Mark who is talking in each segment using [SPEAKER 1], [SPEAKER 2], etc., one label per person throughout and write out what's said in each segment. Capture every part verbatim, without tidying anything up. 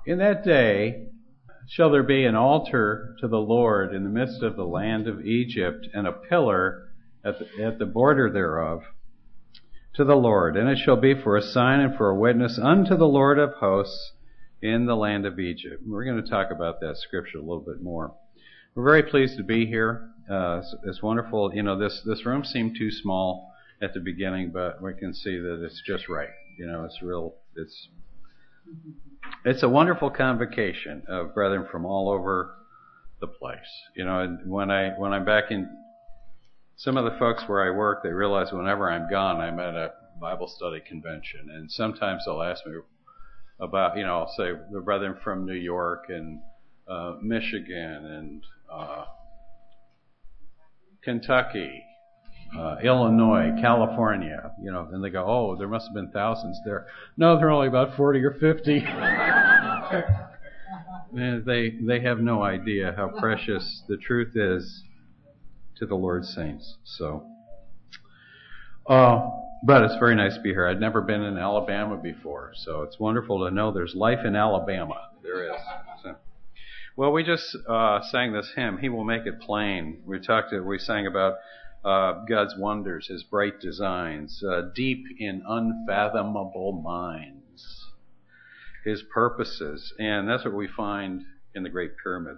[SPEAKER 1] In that day shall there be an altar to the Lord in the midst of the land of Egypt, and a pillar at the, at the border thereof to the Lord. And it shall be for a sign and for a witness unto the Lord of hosts in the land of Egypt. We're going to talk about that scripture a little bit more. We're very pleased to be here. Uh, it's, it's wonderful. You know, this, this room seemed too small at the beginning, but we can see that it's just right. You know, it's real, it's, it's a wonderful convocation of brethren from all over the place. You know, and when I, when I'm back in, some of the folks where I work, they realize whenever I'm gone, I'm at a Bible study convention, and sometimes they'll ask me about, you know, I'll say the brethren from New York and uh, Michigan and uh, Kentucky, uh, Illinois, California, you know, and they go, oh, there must have been thousands there. No, there are only about forty or fifty. And they they have no idea how precious the truth is to the Lord's saints. So, uh, but it's very nice to be here. I'd never been in Alabama before, so it's wonderful to know there's life in Alabama. There is. So, well, we just uh, sang this hymn, He Will Make It Plain. We talked. We sang about uh, God's wonders, His bright designs, uh, deep in unfathomable minds, His purposes, and that's what we find in the Great Pyramid.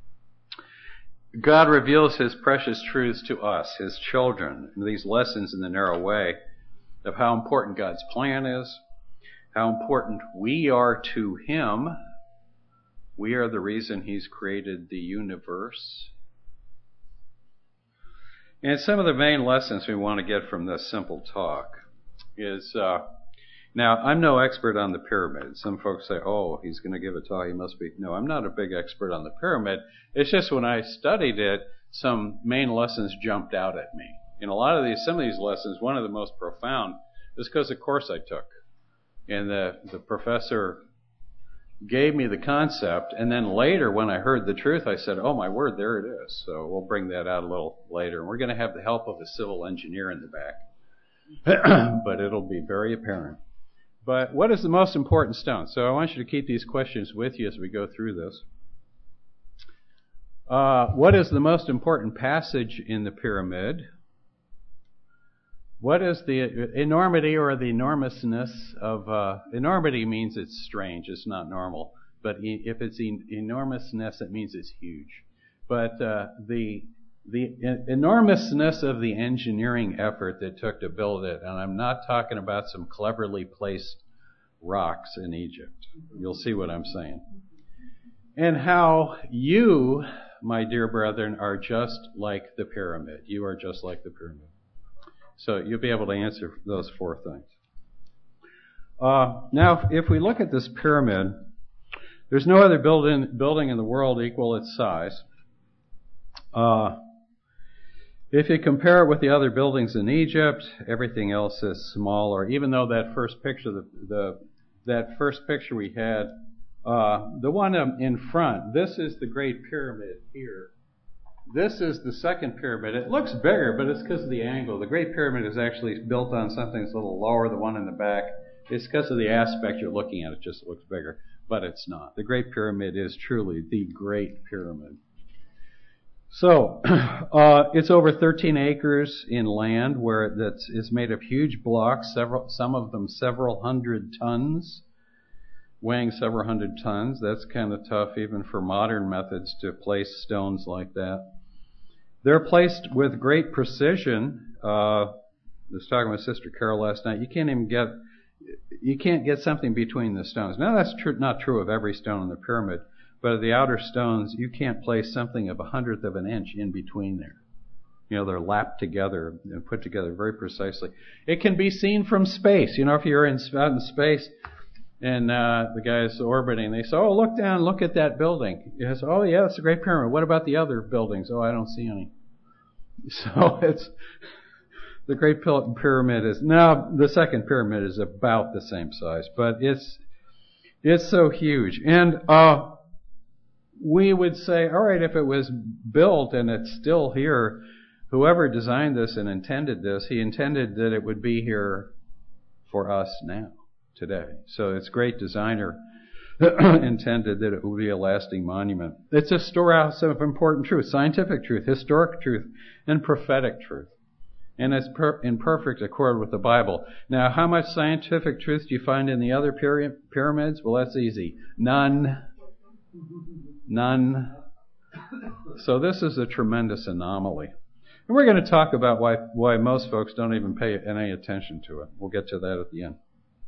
[SPEAKER 1] God reveals His precious truths to us, His children, these lessons in the narrow way of how important God's plan is, how important we are to Him. We are the reason He's created the universe. And some of the main lessons we want to get from this simple talk is, uh, now, I'm no expert on the pyramid. Some folks say, oh, he's going to give a talk, he must be. No, I'm not a big expert on the pyramid. It's just when I studied it, some main lessons jumped out at me. And a lot of these, some of these lessons, one of the most profound is because of the course I took. And the, the professor gave me the concept, and then later when I heard the truth, I said, oh, my word, there it is. So we'll bring that out a little later. And we're going to have the help of a civil engineer in the back. But it'll be very apparent. But what is the most important stone? So I want you to keep these questions with you as we go through this. Uh, what is the most important passage in the pyramid? What is the enormity or the enormousness of... Uh, enormity means it's strange, it's not normal. But if it's en- enormousness, it means it's huge. But uh, the... The enormousness of the engineering effort that took to build it, and I'm not talking about some cleverly placed rocks in Egypt. You'll see what I'm saying. And how you, my dear brethren, are just like the pyramid. You are just like the pyramid. So you'll be able to answer those four things. Uh, now, if we look at this pyramid, there's no other building, building in the world equal its size. Uh, If you compare it with the other buildings in Egypt, everything else is smaller. Even though that first picture, the, the that first picture we had, uh, the one in front, this is the Great Pyramid here. This is the second pyramid. It looks bigger, but it's because of the angle. The Great Pyramid is actually built on something that's a little lower. The one in the back, it's because of the aspect you're looking at. It just looks bigger, but it's not. The Great Pyramid is truly the Great Pyramid. So, uh, it's over thirteen acres in land where that's, it's made of huge blocks, several, some of them several hundred tons, weighing several hundred tons. That's kind of tough even for modern methods to place stones like that. They're placed with great precision. Uh, I was talking with Sister Carol last night. You can't even get, you can't get something between the stones. Now that's true, not true of every stone in the pyramid. But of the outer stones, you can't place something of a hundredth of an inch in between there. You know, they're lapped together and put together very precisely. It can be seen from space. You know, if you're in, out in space and uh, the guy's orbiting, they say, oh, look down, look at that building. He says, oh, yeah, that's the Great Pyramid. What about the other buildings? Oh, I don't see any. So it's, the Great Pyramid is, now the second pyramid is about the same size, but it's, it's so huge. And, uh, we would say, all right, if it was built and it's still here, whoever designed this and intended this, he intended that it would be here for us now, today. So it's great designer intended that it would be a lasting monument. It's a storehouse of important truth, scientific truth, historic truth, and prophetic truth. And it's per- in perfect accord with the Bible. Now, how much scientific truth do you find in the other pyra- pyramids? Well, that's easy. None. None. So this is a tremendous anomaly. And we're going to talk about why, why most folks don't even pay any attention to it. We'll get to that at the end.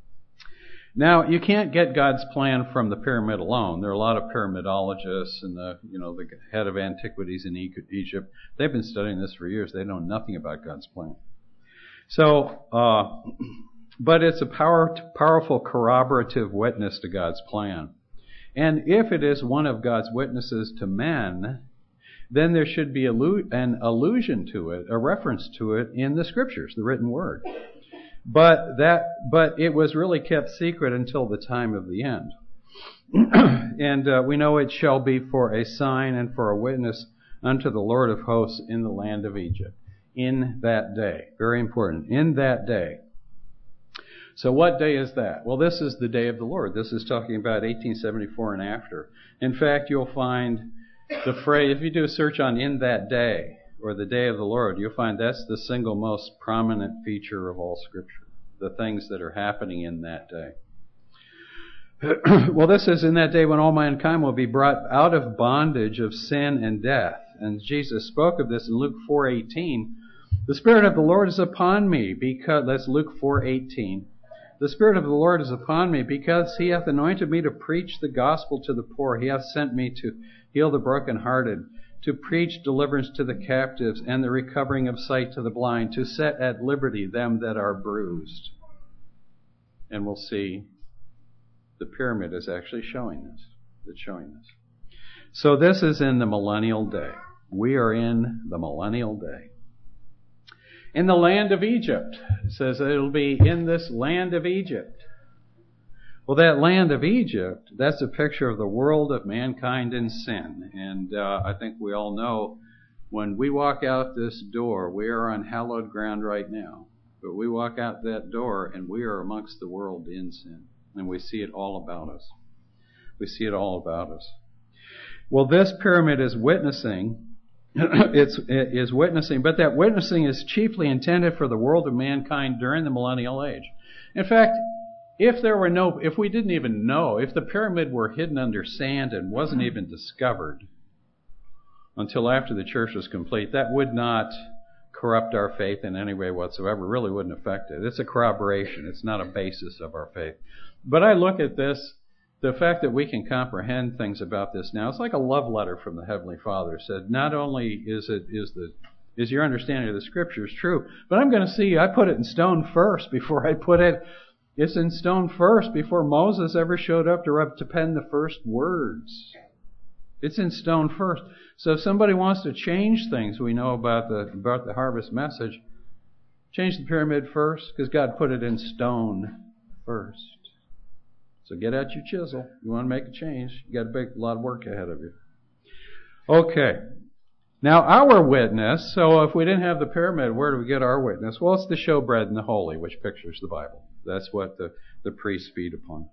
[SPEAKER 1] Now, you can't get God's plan from the pyramid alone. There are a lot of pyramidologists and the, you know, the head of antiquities in Egypt. They've been studying this for years. They know nothing about God's plan. So, uh, but it's a power, powerful corroborative witness to God's plan. And if it is one of God's witnesses to men, then there should be an allusion to it, a reference to it in the Scriptures, the written word. But that, but it was really kept secret until the time of the end. And uh, we know it shall be for a sign and for a witness unto the Lord of hosts in the land of Egypt. In that day. Very important. In that day. So what day is that? Well, this is the day of the Lord. This is talking about eighteen seventy-four and after. In fact, you'll find the phrase, if you do a search on in that day, or the day of the Lord, you'll find that's the single most prominent feature of all Scripture. The things that are happening in that day. Well, this is in that day when all mankind will be brought out of bondage of sin and death. And Jesus spoke of this in Luke four eighteen. The Spirit of the Lord is upon me because, that's Luke four eighteen. The Spirit of the Lord is upon me because He hath anointed me to preach the gospel to the poor. He hath sent me to heal the brokenhearted, to preach deliverance to the captives and the recovering of sight to the blind, to set at liberty them that are bruised. And we'll see the pyramid is actually showing this. It's showing this. So this is in the millennial day. We are in the millennial day. In the land of Egypt. It says it'll be in this land of Egypt. Well, that land of Egypt, that's a picture of the world of mankind in sin. And uh, I think we all know when we walk out this door, we are on hallowed ground right now. But we walk out that door and we are amongst the world in sin. And we see it all about us. We see it all about us. Well, this pyramid is witnessing, it's, it is witnessing, but that witnessing is chiefly intended for the world of mankind during the millennial age. In fact, If there were no, if we didn't even know, if the pyramid were hidden under sand and wasn't even discovered until after the church was complete, that would not corrupt our faith in any way whatsoever. It really wouldn't affect it. It's a corroboration. It's not a basis of our faith. But I look at this, the fact that we can comprehend things about this now, it's like a love letter from the Heavenly Father. It said, not only is it, is the, is your understanding of the Scriptures true, but I'm going to see, I put it in stone first before I put it It's in stone first before Moses ever showed up to, to pen the first words. It's in stone first. So if somebody wants to change things we know about the about the harvest message, change the pyramid first because God put it in stone first. So get out your chisel. You want to make a change. You got a big a lot of work ahead of you. Okay. Now our witness, so if we didn't have the pyramid, where do we get our witness? Well, it's the showbread and the holy, which pictures the Bible. That's what the, the priests feed upon.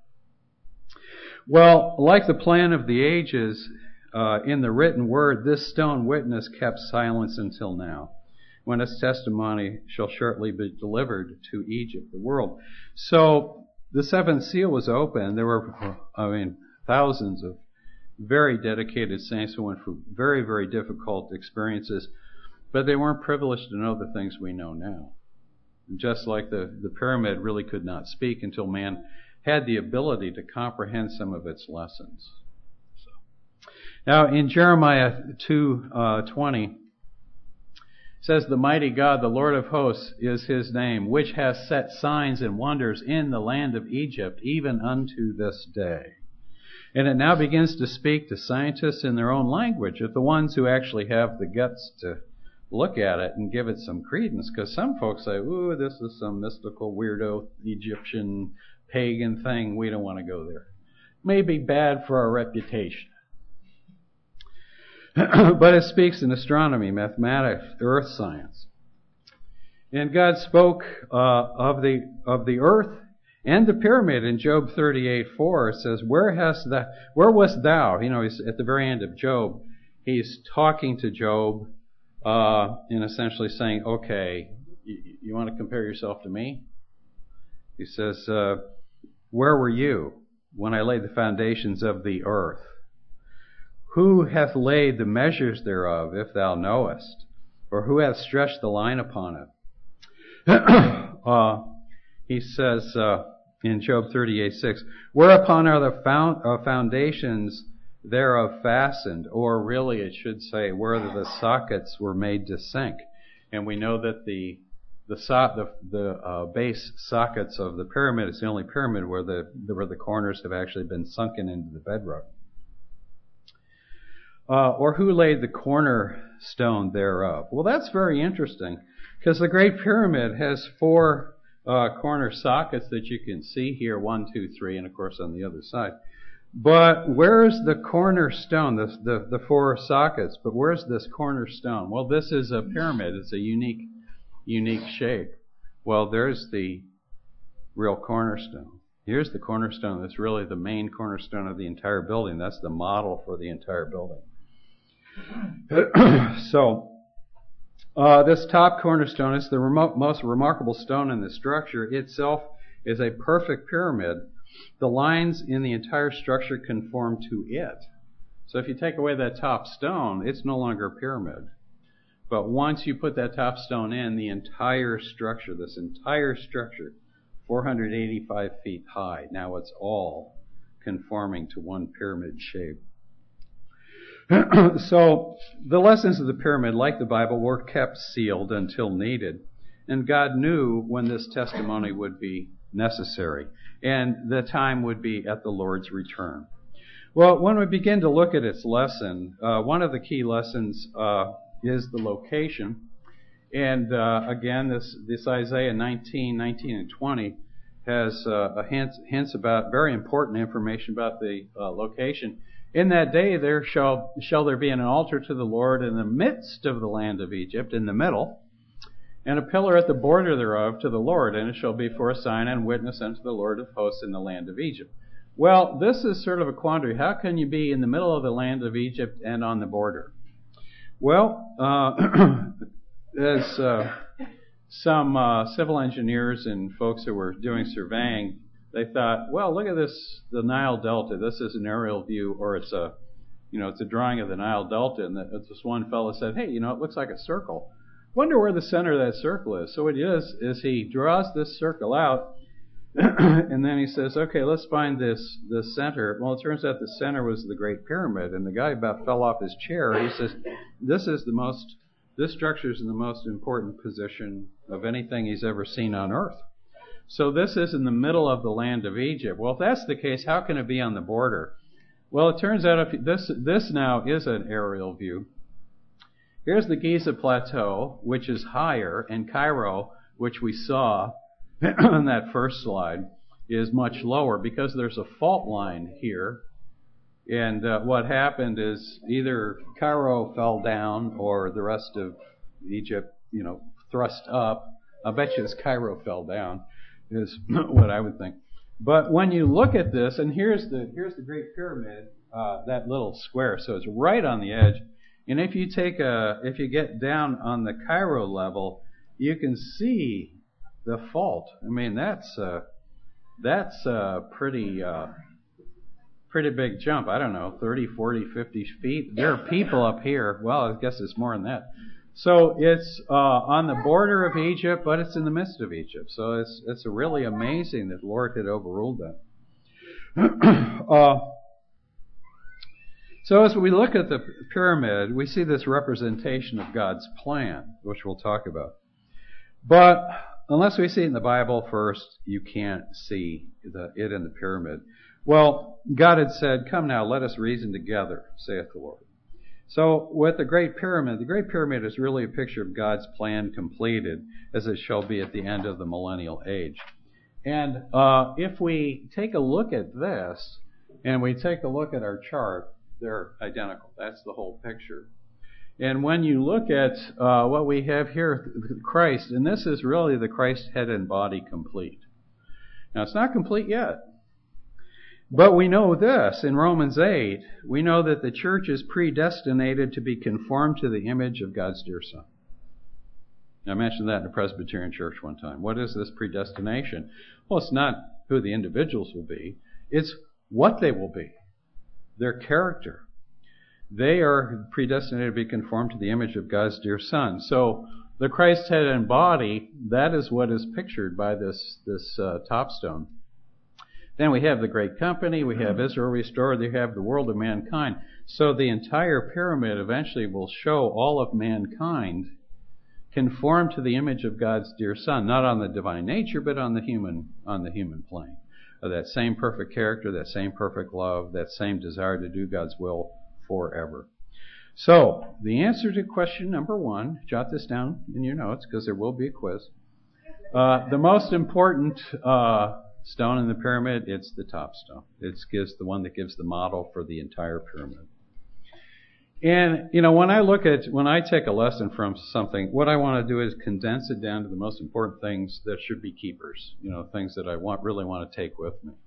[SPEAKER 1] Well, like the plan of the ages, uh, in the written word, this stone witness kept silence until now, when its testimony shall shortly be delivered to Egypt, the world. So the seventh seal was open. There were, I mean, thousands of very dedicated saints who went through very, very difficult experiences, but they weren't privileged to know the things we know now. Just like the, the pyramid really could not speak until man had the ability to comprehend some of its lessons. So. Now in Jeremiah two twenty, it says, the mighty God, the Lord of hosts, is His name, which has set signs and wonders in the land of Egypt, even unto this day. And it now begins to speak to scientists in their own language, of the ones who actually have the guts to look at it and give it some credence, because some folks say, ooh, this is some mystical, weirdo, Egyptian, pagan thing. We don't want to go there. May be bad for our reputation. But it speaks in astronomy, mathematics, earth science. And God spoke uh, of the of the earth And the pyramid in Job thirty-eight four says, Where hast thou, where wast thou? You know, he's at the very end of Job. He's talking to Job uh, and essentially saying, okay, you, you want to compare yourself to me? He says, uh, where were you when I laid the foundations of the earth? Who hath laid the measures thereof, if thou knowest? Or who hath stretched the line upon it? uh, he says uh, in Job thirty-eight six, Whereupon are the found, uh, foundations thereof fastened? Or really it should say, where the sockets were made to sink. And we know that the the so, the, the uh, base sockets of the pyramid is the only pyramid where the where the corners have actually been sunken into the bedrock. Uh, or who laid the cornerstone thereof? Well, that's very interesting, because the Great Pyramid has four uh, corner sockets that you can see here, one, two, three, and of course on the other side. But where's the cornerstone, the, the, the four sockets, but where's this cornerstone? Well, this is a pyramid. It's a unique, unique shape. Well, there's the real cornerstone. Here's the cornerstone that's really the main cornerstone of the entire building. That's the model for the entire building. So, uh, this top cornerstone is the remote, most remarkable stone in the structure. Itself is a perfect pyramid. The lines in the entire structure conform to it. So if you take away that top stone, it's no longer a pyramid. But once you put that top stone in, the entire structure, this entire structure, four hundred eighty-five feet high, now it's all conforming to one pyramid shape. So the lessons of the pyramid, like the Bible, were kept sealed until needed. And God knew when this testimony would be necessary. And the time would be at the Lord's return. Well, when we begin to look at its lesson, uh, one of the key lessons uh, is the location. And uh, again, this, this Isaiah nineteen, nineteen and twenty has uh, a hints, hints about very important information about the uh, location. In that day there shall shall there be an altar to the Lord in the midst of the land of Egypt, in the middle, and a pillar at the border thereof to the Lord, and it shall be for a sign and witness unto the Lord of hosts in the land of Egypt. Well, this is sort of a quandary. How can you be in the middle of the land of Egypt and on the border? Well, uh, as uh, some uh, civil engineers and folks who were doing surveying, they thought, well, look at this, the Nile Delta. This is an aerial view, or it's a, you know, it's a drawing of the Nile Delta. And this one fellow said, hey, you know, it looks like a circle. Wonder where the center of that circle is. So what he does is he draws this circle out, and then he says, okay, let's find this the center. Well, it turns out the center was the Great Pyramid, and the guy about fell off his chair. He says, this is the most, this structure is in the most important position of anything he's ever seen on Earth. So this is in the middle of the land of Egypt. Well, if that's the case, how can it be on the border? Well, it turns out if this this now is an aerial view. Here's the Giza Plateau, which is higher, and Cairo, which we saw on that first slide, is much lower because there's a fault line here. And uh, what happened is either Cairo fell down or the rest of Egypt, you know, thrust up. I bet you it's Cairo fell down, is what I would think. But when you look at this, and here's the here's the Great Pyramid, uh, that little square, so it's right on the edge. And if you take a, if you get down on the Cairo level, you can see the fault. I mean, that's a, that's a pretty uh, pretty big jump. I don't know, thirty, forty, fifty feet. There are people up here. Well, I guess it's more than that. So it's uh, on the border of Egypt, but it's in the midst of Egypt. So it's it's really amazing that the Lord had overruled that. uh, so as we look at the pyramid, we see this representation of God's plan, which we'll talk about. But unless we see it in the Bible first, you can't see the, it in the pyramid. Well, God had said, "Come now, let us reason together, saith the Lord." So with the Great Pyramid, the Great Pyramid is really a picture of God's plan completed, as it shall be at the end of the millennial age. And uh, if we take a look at this, and we take a look at our chart, they're identical. That's the whole picture. And when you look at uh, what we have here, Christ, and this is really the Christ head and body complete. Now, it's not complete yet. But we know this in Romans eight. We know that the church is predestinated to be conformed to the image of God's dear Son. I mentioned that in a Presbyterian church one time. What is this predestination? Well, it's not who the individuals will be. It's what they will be. Their character. They are predestinated to be conformed to the image of God's dear Son. So the Christ head and body, that is what is pictured by this, this uh, topstone. Then we have the great company, we have Israel restored, we have the world of mankind. So the entire pyramid eventually will show all of mankind conformed to the image of God's dear Son, not on the divine nature, but on the human, on the human plane. Uh, that same perfect character, that same perfect love, that same desire to do God's will forever. So, the answer to question number one, jot this down in your notes because there will be a quiz. Uh, the most important uh, stone in the pyramid, it's the top stone. It's gives the one that gives the model for the entire pyramid. And, you know, when I look at, when I take a lesson from something, what I want to do is condense it down to the most important things that should be keepers. You know, things that I want, really want to take with me.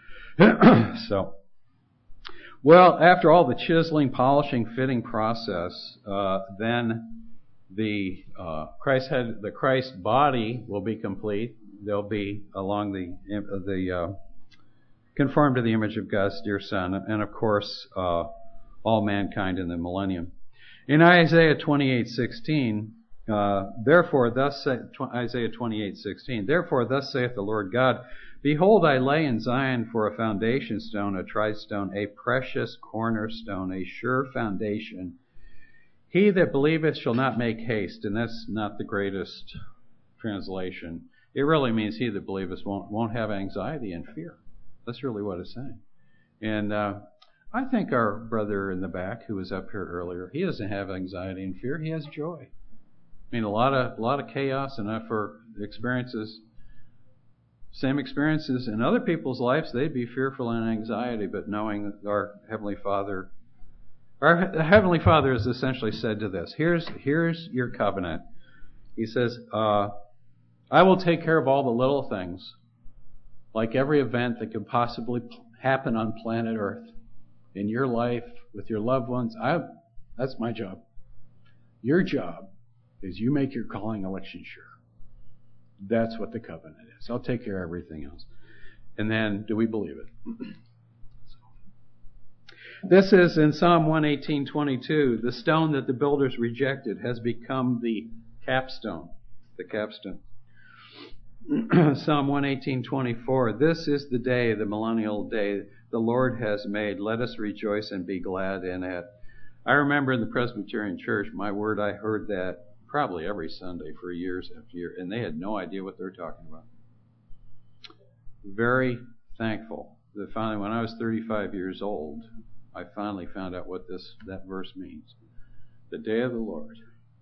[SPEAKER 1] So, well, after all the chiseling, polishing, fitting process, uh, then the uh, Christ head, the Christ body will be complete. They'll be along the the uh, conformed to the image of God's dear Son, and of course, uh, all mankind in the millennium. In Isaiah twenty-eight sixteen, uh, therefore, thus say, Isaiah twenty-eight sixteen, therefore, thus saith the Lord God. Behold, I lay in Zion for a foundation stone, a tried stone, a precious cornerstone, a sure foundation. He that believeth shall not make haste. And that's not the greatest translation. It really means he that believeth won't, won't have anxiety and fear. That's really what it's saying. And uh, I think our brother in the back who was up here earlier, he doesn't have anxiety and fear. He has joy. I mean, a lot of, a lot of chaos and for experiences. Same experiences in other people's lives, they'd be fearful and anxiety, but knowing our Heavenly Father, our Heavenly Father has essentially said to this, here's, here's your covenant. He says, uh, I will take care of all the little things, like every event that could possibly happen on planet Earth, in your life, with your loved ones. I, that's my job. Your job is you make your calling election sure. That's what the covenant is. I'll take care of everything else. And then, do we believe it? This is in Psalm one eighteen twenty-two. The stone that the builders rejected has become the capstone. The capstone. Psalm one eighteen twenty-four. This is the day, the millennial day, the Lord has made. Let us rejoice and be glad in it. I remember in the Presbyterian Church, my word, I heard that probably every Sunday for years after year, and they had no idea what they were talking about. Very thankful that finally, when I was thirty-five years old, I finally found out what this that verse means. The day of the Lord.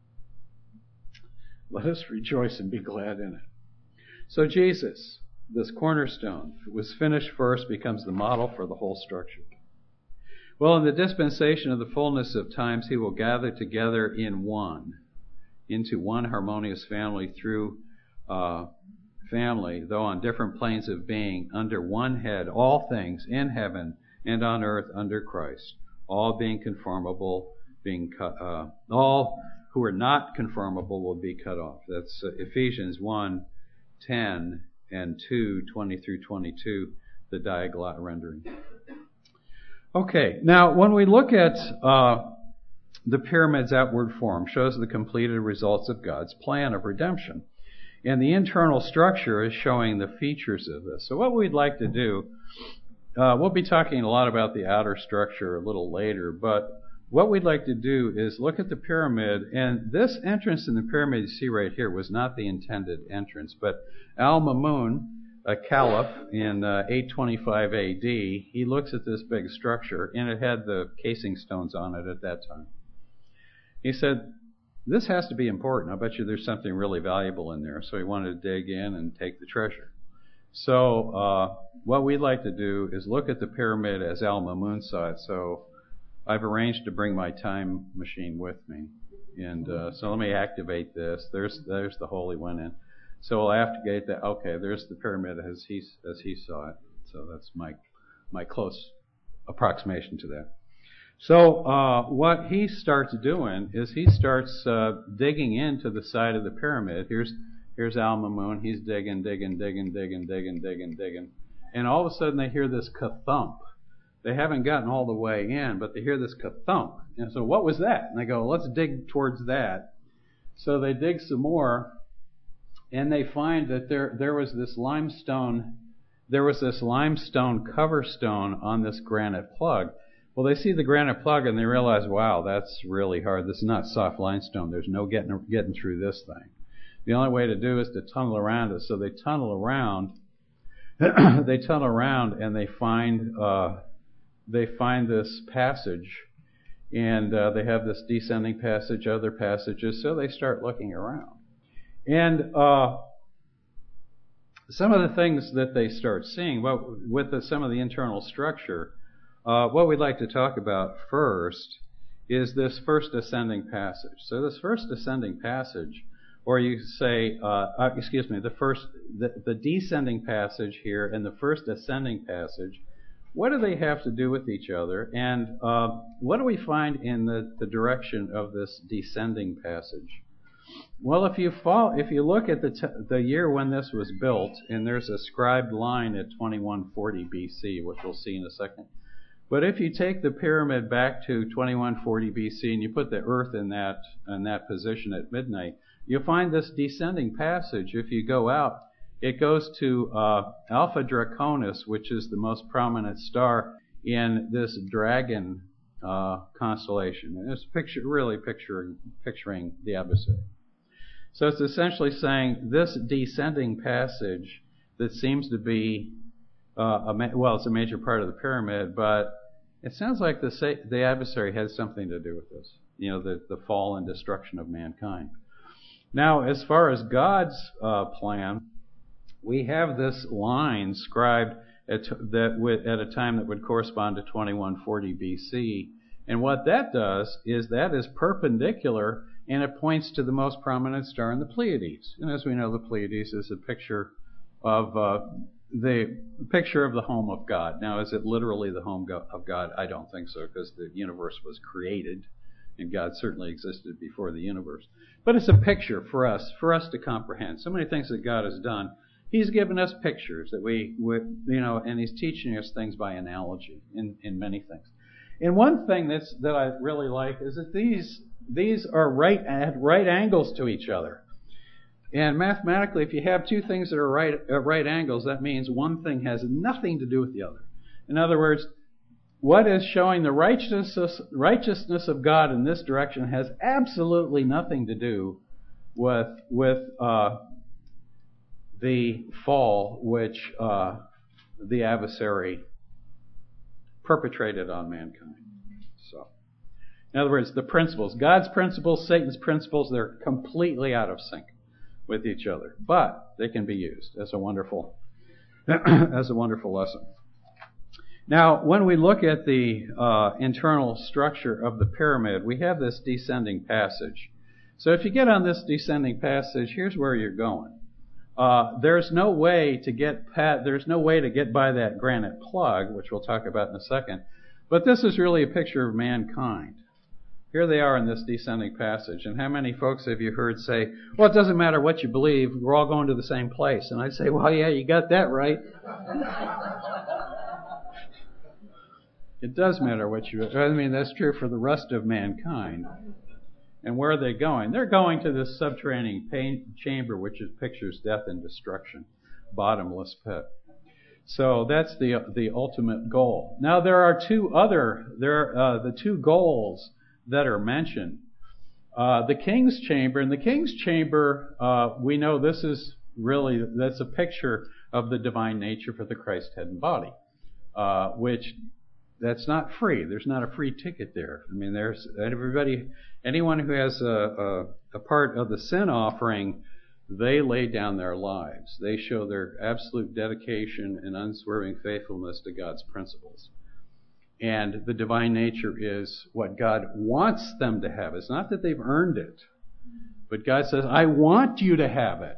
[SPEAKER 1] Let us rejoice and be glad in it. So Jesus, this cornerstone, was finished first, becomes the model for the whole structure. Well, in the dispensation of the fullness of times, he will gather together in one, into one harmonious family through uh, family, though on different planes of being, under one head, all things in heaven and on earth under Christ, all being conformable, being cut, uh, all who are not conformable will be cut off. That's uh, Ephesians one ten and two twenty through twenty-two, the Diaglott rendering. Okay, now when we look at uh, the pyramid's outward form, shows the completed results of God's plan of redemption. And the internal structure is showing the features of this. So what we'd like to do, uh, we'll be talking a lot about the outer structure a little later, but what we'd like to do is look at the pyramid, and this entrance in the pyramid you see right here was not the intended entrance, but Al-Mamun, a caliph in uh, eight twenty-five A D, he looks at this big structure, and it had the casing stones on it at that time. He said, this has to be important. I bet you there's something really valuable in there. So he wanted to dig in and take the treasure. So uh, what we'd like to do is look at the pyramid as Al-Mamun saw it. So I've arranged to bring my time machine with me. And uh, so let me activate this. There's there's the hole he went in. So we'll have to gate that. Okay, there's the pyramid as he as he saw it. So that's my my close approximation to that. So uh, what he starts doing is he starts uh, digging into the side of the pyramid. Here's here's Al-Mamun. He's digging, digging, digging, digging, digging, digging, digging, and all of a sudden they hear this ka-thump. They haven't gotten all the way in, but they hear this ka-thump. And so what was that? And they go, let's dig towards that. So they dig some more, and they find that there there was this limestone, there was this limestone cover stone on this granite plug. Well, they see the granite plug and they realize, wow, that's really hard. This is not soft limestone. There's no getting getting through this thing. The only way to do is to tunnel around it. So they tunnel around. they tunnel around and they find uh, they find this passage, and uh, they have this descending passage, other passages. So they start looking around, and uh, some of the things that they start seeing, well, with the, some of the internal structure. Uh, what we'd like to talk about first is this first ascending passage. So this first ascending passage, or you say, uh, uh, excuse me, the first, the, the descending passage here and the first ascending passage, what do they have to do with each other? And uh, what do we find in the, the direction of this descending passage? Well, if you follow, if you look at the t- the year when this was built, and there's a scribed line at twenty-one forty B C, which we'll see in a second. But if you take the pyramid back to twenty-one forty B C and you put the earth in that in that position at midnight, you'll find this descending passage. If you go out, it goes to uh, Alpha Draconis, which is the most prominent star in this dragon uh, constellation. And it's picture, really picturing picturing the adversary. So it's essentially saying this descending passage that seems to be uh, a ma- well, it's a major part of the pyramid, but it sounds like the sa- the adversary has something to do with this. You know, the, the fall and destruction of mankind. Now, as far as God's uh, plan, we have this line scribed at, that would, at a time that would correspond to twenty-one forty B C. And what that does is that is perpendicular, and it points to the most prominent star in the Pleiades. And as we know, the Pleiades is a picture of uh, the picture of the home of God. Now, is it literally the home of God? I don't think so, because the universe was created, and God certainly existed before the universe. But it's a picture for us, for us to comprehend. So many things that God has done. He's given us pictures that we, we you know, and He's teaching us things by analogy in, in many things. And one thing that's that I really like is that these these are right at right angles to each other. And mathematically, if you have two things that are right at right angles, that means one thing has nothing to do with the other. In other words, what is showing the righteousness righteousness of God in this direction has absolutely nothing to do with with uh, the fall which uh, the adversary perpetrated on mankind. So, in other words, the principles, God's principles, Satan's principles, they're completely out of sync with each other, but they can be used as a wonderful, as a wonderful lesson. Now, when we look at the uh, internal structure of the pyramid, we have this descending passage. So, if you get on this descending passage, here's where you're going. Uh, there's no way to get pat, there's no way to get by that granite plug, which we'll talk about in a second. But this is really a picture of mankind. Here they are in this descending passage. And how many folks have you heard say, well, it doesn't matter what you believe, we're all going to the same place. And I'd say, well, yeah, you got that right. It does matter what you, I mean, that's true for the rest of mankind. And where are they going? They're going to this subterranean pain chamber, which is, pictures death and destruction, bottomless pit. So that's the the ultimate goal. Now there are two other there uh, the two goals that are mentioned. Uh, the king's chamber, and the king's chamber, uh, we know this is really that's a picture of the divine nature for the Christ head and body, uh, which. That's not free. There's not a free ticket there. I mean, there's everybody, anyone who has a, a, a part of the sin offering, they lay down their lives. They show their absolute dedication and unswerving faithfulness to God's principles. And the divine nature is what God wants them to have. It's not that they've earned it, but God says, I want you to have it.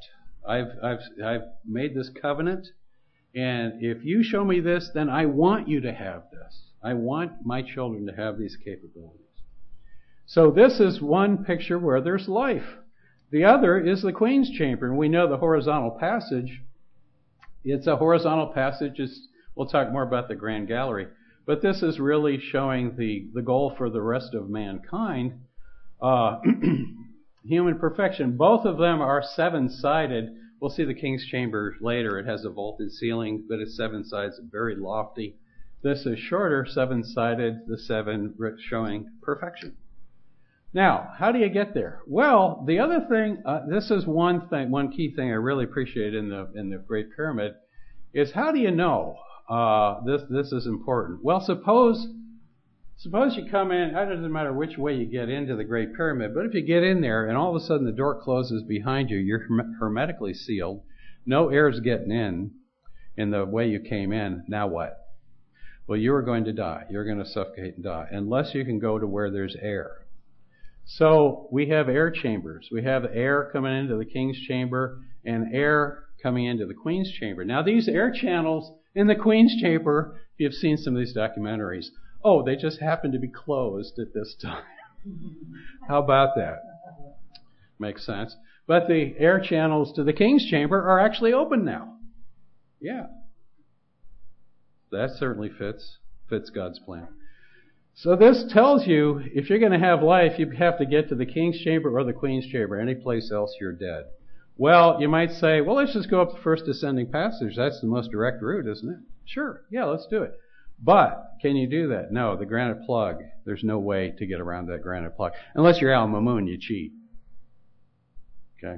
[SPEAKER 1] I've, I've, I've made this covenant, and if you show me this, then I want you to have this. I want my children to have these capabilities. So this is one picture where there's life. The other is the Queen's Chamber, and we know the horizontal passage. It's a horizontal passage. It's, we'll talk more about the Grand Gallery. But this is really showing the, the goal for the rest of mankind. Uh, human perfection. Both of them are seven-sided. We'll see the King's Chamber later. It has a vaulted ceiling, but it's seven sides, very lofty. This is shorter, seven-sided, the seven showing perfection. Now, how do you get there? Well, the other thing, uh, this is one thing, one key thing I really appreciate in the in the Great Pyramid, is how do you know uh, this this is important? Well, suppose suppose you come in. It doesn't matter which way you get into the Great Pyramid, but if you get in there and all of a sudden the door closes behind you, you're hermetically sealed, no air's getting in, in the way you came in. Now what? Well, you are going to die. You're going to suffocate and die unless you can go to where there's air. So we have air chambers. We have air coming into the King's Chamber and air coming into the Queen's Chamber. Now these air channels in the Queen's Chamber, if you've seen some of these documentaries, oh, they just happen to be closed at this time. How about that? Makes sense. But the air channels to the King's Chamber are actually open now. Yeah. That certainly fits, fits God's plan. So this tells you, if you're going to have life, you have to get to the King's Chamber or the Queen's Chamber. Any place else, you're dead. Well, you might say, well, let's just go up the first descending passage. That's the most direct route, isn't it? Sure. Yeah, let's do it. But can you do that? No, the granite plug. There's no way to get around that granite plug. Unless you're Al Mamoon, you cheat. Okay?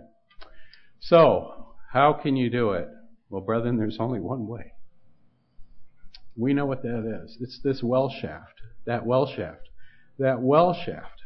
[SPEAKER 1] So, how can you do it? Well, brethren, there's only one way. We know what that is. It's this well shaft. That well shaft. That well shaft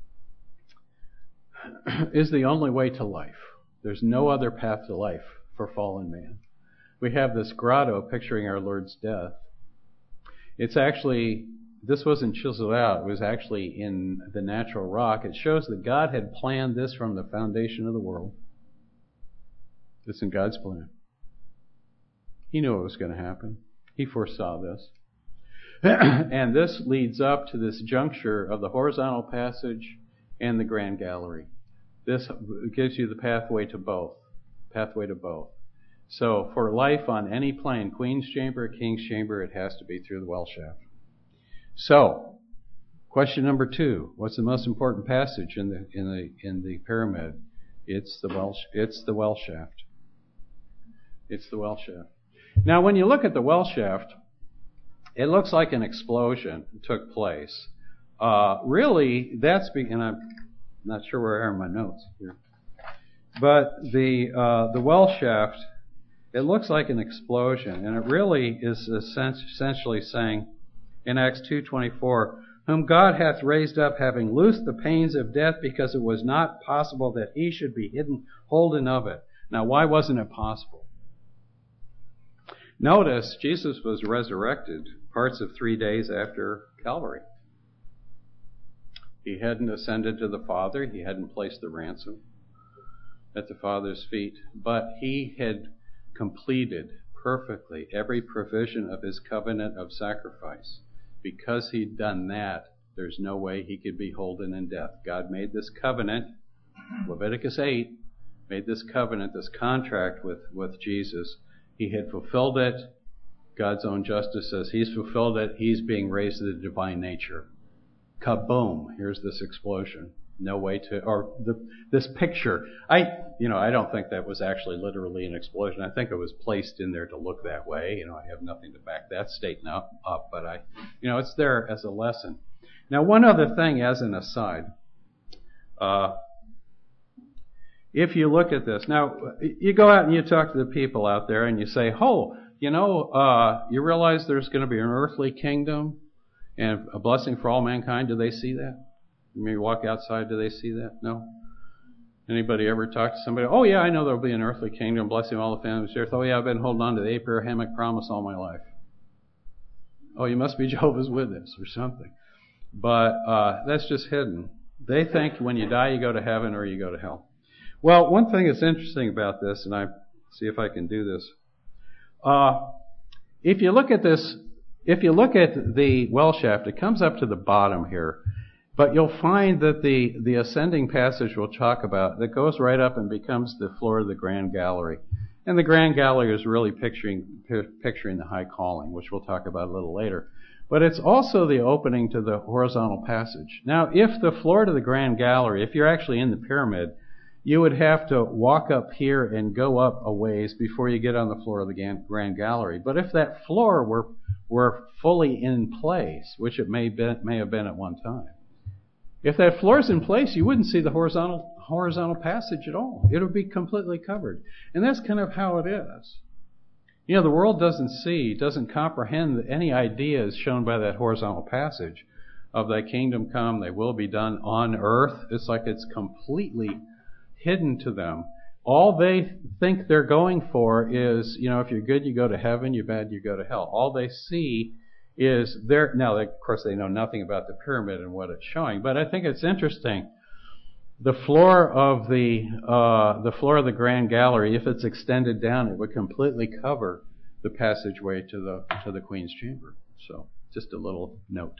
[SPEAKER 1] is the only way to life. There's no other path to life for fallen man. We have this grotto picturing our Lord's death. It's actually, this wasn't chiseled out. It was actually in the natural rock. It shows that God had planned this from the foundation of the world. It's in God's plan. He knew it was going to happen. He foresaw this. And this leads up to this juncture of the horizontal passage and the Grand Gallery. This gives you the pathway to both. Pathway to both. So for life on any plane, Queen's Chamber, King's Chamber, it has to be through the well shaft. So, question number two: what's the most important passage in the in the in the pyramid? It's the well. It's the well shaft. It's the well shaft. Now, when you look at the well shaft, it looks like an explosion took place. Uh, really, that's be- and I'm not sure where I are in my notes here, but the uh, the well shaft, it looks like an explosion, and it really is essentially saying in Acts two twenty-four, "Whom God hath raised up, having loosed the pains of death, because it was not possible that he should be hidden holden of it." Now, why wasn't it possible? Notice, Jesus was resurrected parts of three days after Calvary. He hadn't ascended to the Father. He hadn't placed the ransom at the Father's feet. But he had completed perfectly every provision of his covenant of sacrifice. Because he'd done that, there's no way he could be holden in death. God made this covenant, Leviticus eight, made this covenant, this contract with, with Jesus. He had fulfilled it. God's own justice says he's fulfilled it. He's being raised to the divine nature. Kaboom! Here's this explosion. No way to, or the, this picture. I, you know, I don't think that was actually literally an explosion. I think it was placed in there to look that way. You know, I have nothing to back that statement up, up but I, you know, it's there as a lesson. Now, one other thing as an aside. Uh, If you look at this, now you go out and you talk to the people out there and you say, oh, you know, uh, you realize there's going to be an earthly kingdom and a blessing for all mankind. Do they see that? You may walk outside, do they see that? No? Anybody ever talk to somebody? Oh, yeah, I know there'll be an earthly kingdom, blessing all the families of the earth. Oh, yeah, I've been holding on to the Abrahamic promise all my life. Oh, you must be Jehovah's Witness or something. But uh, that's just hidden. They think when you die you go to heaven or you go to hell. Well, one thing that's interesting about this, and I see if I can do this. Uh, if you look at this, if you look at the well shaft, it comes up to the bottom here. But you'll find that the, the ascending passage we'll talk about, that goes right up and becomes the floor of the Grand Gallery. And the Grand Gallery is really picturing picturing the High Calling, which we'll talk about a little later. But it's also the opening to the horizontal passage. Now, if the floor to the Grand Gallery, if you're actually in the pyramid, you would have to walk up here and go up a ways before you get on the floor of the Grand Gallery. But if that floor were were fully in place, which it may be, may have been at one time, if that floor is in place, you wouldn't see the horizontal horizontal passage at all. It would be completely covered. And that's kind of how it is. You know, the world doesn't see, doesn't comprehend any ideas shown by that horizontal passage of thy kingdom come, thy will be done on earth. It's like it's completely hidden to them. All they think they're going for is, you know, if you're good, you go to heaven, you're bad, you go to hell. All they see is there. Now, of course, they know nothing about the pyramid and what it's showing, but I think it's interesting. The floor of the uh, the floor of the Grand Gallery, if it's extended down, it would completely cover the passageway to the to the Queen's Chamber. So, just a little note.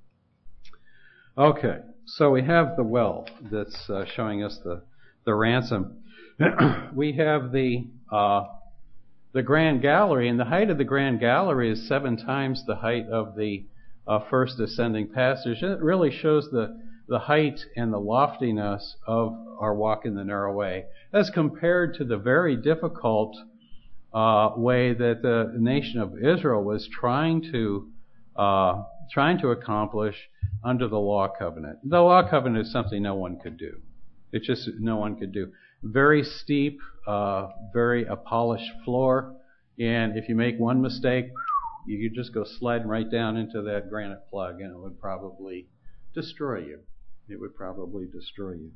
[SPEAKER 1] Okay, so we have the well that's uh, showing us the the ransom. We have the uh, the Grand Gallery, and the height of the Grand Gallery is seven times the height of the uh, first ascending passage. And it really shows the, the height and the loftiness of our walk in the narrow way, as compared to the very difficult uh, way that the nation of Israel was trying to uh, trying to accomplish under the law covenant. The law covenant is something no one could do. It's just no one could do. Very steep, uh, very a polished floor, and if you make one mistake, you could just go sliding right down into that granite plug, and it would probably destroy you. It would probably destroy you.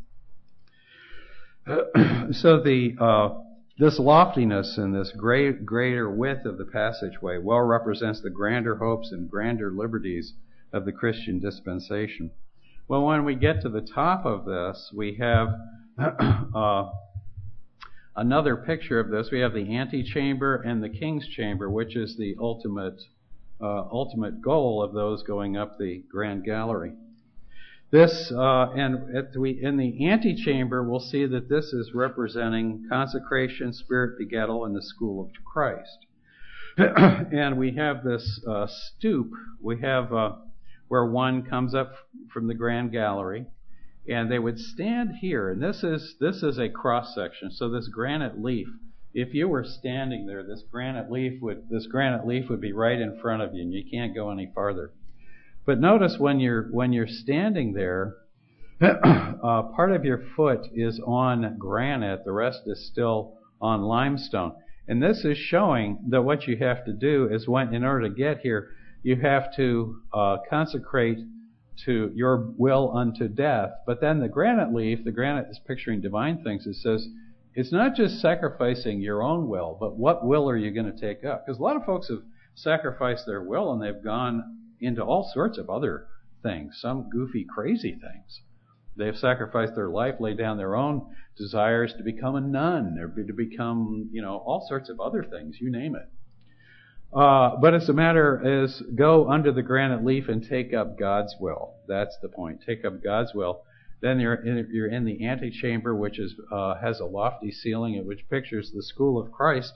[SPEAKER 1] Uh, so the uh, this loftiness and this great, greater width of the passageway well represents the grander hopes and grander liberties of the Christian dispensation. Well, when we get to the top of this, we have uh, another picture of this. We have the antechamber and the king's chamber, which is the ultimate uh, ultimate goal of those going up the Grand Gallery. This uh, and at we, in the antechamber, we'll see that this is representing consecration, spirit begettal, and the school of Christ. And we have this uh, stoop. We have uh, where one comes up from the Grand Gallery, and they would stand here. And this is this is a cross section. So this granite leaf, if you were standing there, this granite leaf would this granite leaf would be right in front of you, and you can't go any farther. But notice when you're when you're standing there, uh, part of your foot is on granite, the rest is still on limestone. And this is showing that what you have to do is, when in order to get here, you have to uh, consecrate to your will unto death. But then the granite leaf, the granite is picturing divine things. It says it's not just sacrificing your own will, but what will are you going to take up? Because a lot of folks have sacrificed their will and they've gone into all sorts of other things, some goofy, crazy things. They've sacrificed their life, laid down their own desires to become a nun, or to become, you know, all sorts of other things, you name it. Uh, but it's a matter is go under the granite leaf and take up God's will. That's the point. Take up God's will. Then you're in, you're in the antechamber, which is uh, has a lofty ceiling, which pictures the school of Christ.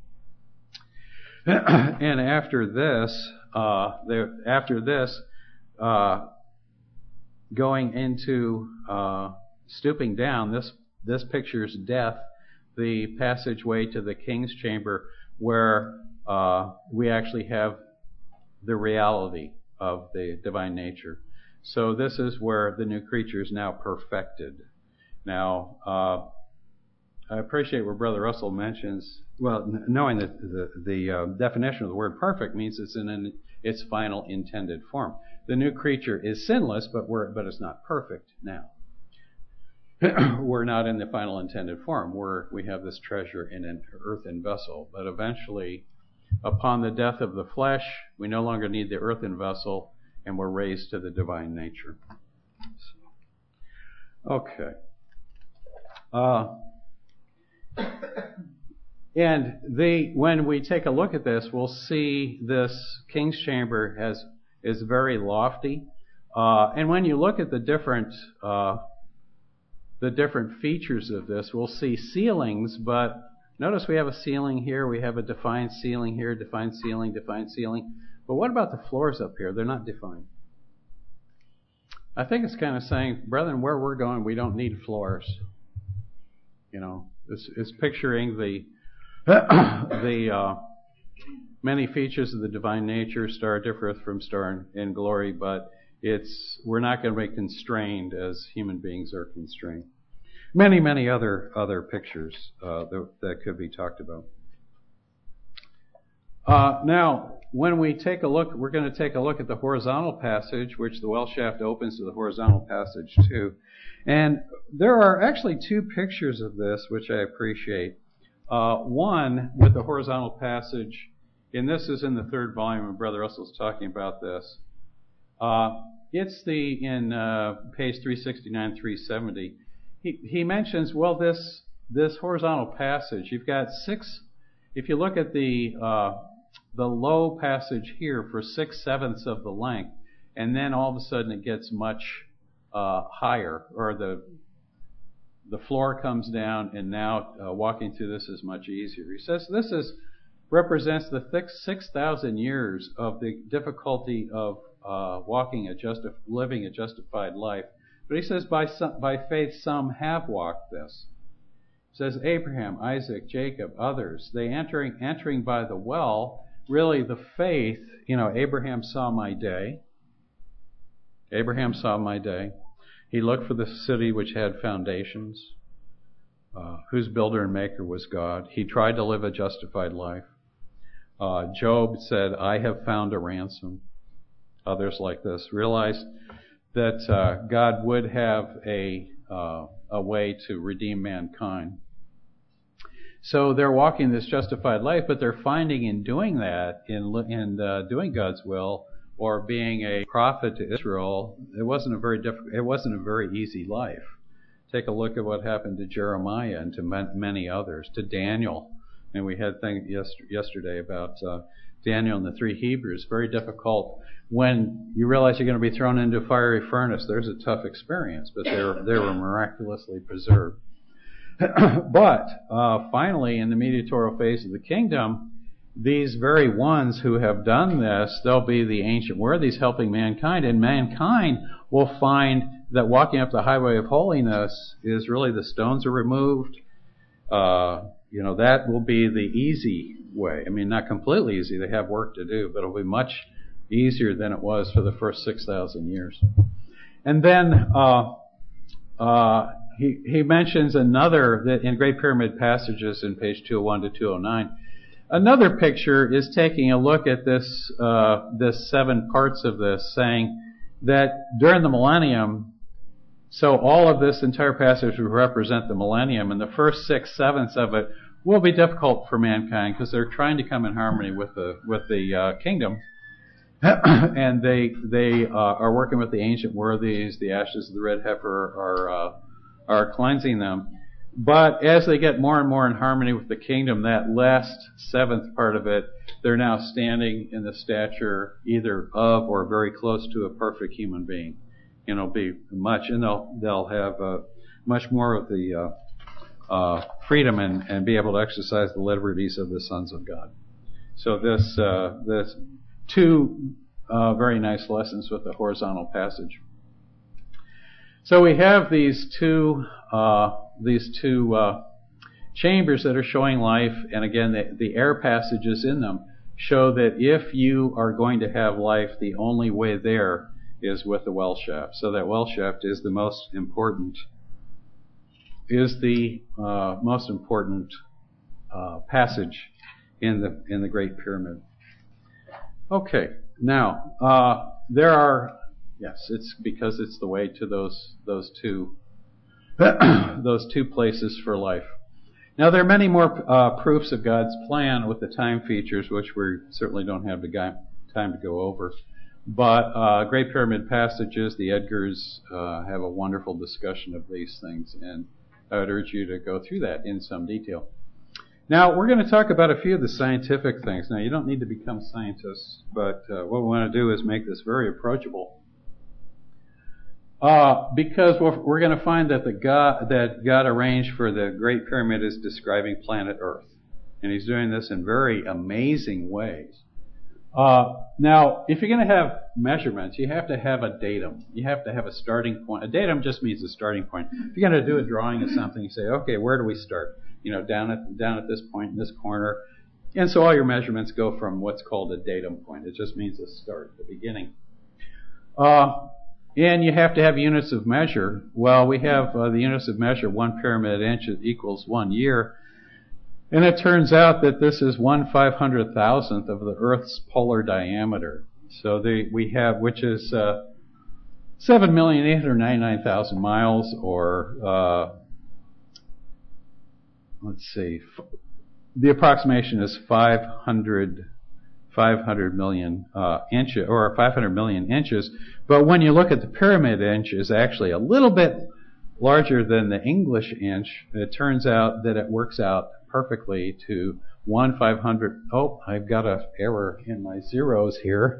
[SPEAKER 1] And after this, uh, there, after this, uh, going into uh, stooping down, this this pictures death, the passageway to the king's chamber, where uh, we actually have the reality of the divine nature. So this is where the new creature is now perfected. Now, uh, I appreciate where Brother Russell mentions, well, knowing that the, the uh, definition of the word perfect means it's in an, its final intended form. The new creature is sinless, but we're, but it's not perfect now. We're not in the final intended form. We're, we have this treasure in an earthen vessel, but eventually, upon the death of the flesh, we no longer need the earthen vessel, and we're raised to the divine nature. So, okay. Uh, And they, when we take a look at this, we'll see this king's chamber has is very lofty. Uh, and when you look at the different uh, the different features of this, we'll see ceilings. But notice we have a ceiling here, we have a defined ceiling here, defined ceiling, defined ceiling. But what about the floors up here? They're not defined. I think it's kind of saying, brethren, where we're going, we don't need floors. You know, it's, it's picturing the the uh, many features of the divine nature. Star differeth from star in, in glory, but it's we're not going to be constrained as human beings are constrained. Many, many other other pictures uh, that, that could be talked about. Uh, now, when we take a look, we're going to take a look at the horizontal passage, which the well shaft opens to the horizontal passage too. And there are actually two pictures of this, which I appreciate. Uh, one with the horizontal passage, and this is in the third volume, and Brother Russell's talking about this. Uh, it's the in uh, page three sixty-nine, three seventy. He he mentions, well, this this horizontal passage. You've got six. If you look at the uh, the low passage here for six sevenths of the length, and then all of a sudden it gets much uh, higher, or the the floor comes down, and now uh, walking through this is much easier. He says this is represents the thick six thousand years of the difficulty of uh, walking a justi- living a justified life. But he says by some, by faith some have walked this. He says Abraham, Isaac, Jacob, others. They entering entering by the well. Really, the faith. You know, Abraham saw my day. Abraham saw my day. He looked for the city which had foundations, uh, whose builder and maker was God. He tried to live a justified life. Uh, Job said, I have found a ransom. Others like this realized that uh, God would have a uh, a way to redeem mankind. So they're walking this justified life, but they're finding in doing that, in in uh, doing God's will, or being a prophet to Israel, it wasn't a very diff- it wasn't a very easy life. Take a look at what happened to Jeremiah and to many others, to Daniel, and we had things yesterday about uh, Daniel and the three Hebrews. Very difficult when you realize you're going to be thrown into a fiery furnace. There's a tough experience, but they were, they were miraculously preserved. But uh, finally, in the mediatorial phase of the kingdom, these very ones who have done this, they'll be the ancient worthies helping mankind, and mankind will find that walking up the highway of holiness is really the stones are removed. Uh, you know, that will be the easy way. I mean, not completely easy. They have work to do, but it'll be much easier than it was for the first six thousand years. And then uh, uh, he, he mentions another, that in Great Pyramid Passages in page two oh one to two oh nine, another picture is taking a look at this, uh, this seven parts of this, saying that during the millennium, so all of this entire passage would represent the millennium, and the first six sevenths of it will be difficult for mankind because they're trying to come in harmony with the with the uh, kingdom, and they they uh, are working with the ancient worthies. The ashes of the red heifer are uh, are cleansing them. But as they get more and more in harmony with the kingdom, that last seventh part of it, they're now standing in the stature either of or very close to a perfect human being. You know, be much, and they'll they'll have uh, much more of the uh, uh, freedom and, and be able to exercise the liberties of the sons of God. So this uh, this two uh, very nice lessons with the horizontal passage. So we have these two uh, these two uh, chambers that are showing life, and again, the, the air passages in them show that if you are going to have life, the only way there is with the well shaft. So that well shaft is the most important, is the uh, most important uh, passage in the in the Great Pyramid. Okay, now uh, there are yes, it's because it's the way to those those two those two places for life. Now there are many more uh, proofs of God's plan with the time features, which we certainly don't have the time to go over. But uh, Great Pyramid Passages, the Edgars uh, have a wonderful discussion of these things, and I would urge you to go through that in some detail. Now, we're going to talk about a few of the scientific things. Now, you don't need to become scientists, but uh, what we want to do is make this very approachable. Uh, because we're, we're going to find that the God, that God arranged for the Great Pyramid is describing planet Earth. And He's doing this in very amazing ways. Uh, now, if you're going to have measurements, you have to have a datum. You have to have a starting point. A datum just means a starting point. If you're going to do a drawing of something, you say, okay, where do we start? You know, down at down at this point in this corner. And so all your measurements go from what's called a datum point. It just means a start, the beginning. Uh, and you have to have units of measure. Well, we have uh, the units of measure, one pyramid inch equals one year. And it turns out that this is one five hundred thousandth of the Earth's polar diameter. So the, we have, which is uh, seven million eight hundred ninety-nine thousand miles, or uh, let's see, the approximation is five hundred million uh, inches, or five hundred million inches. But when you look at the pyramid inch, is actually a little bit larger than the English inch. It turns out that it works out perfectly to one five hundred. Oh, I've got an error in my zeros here.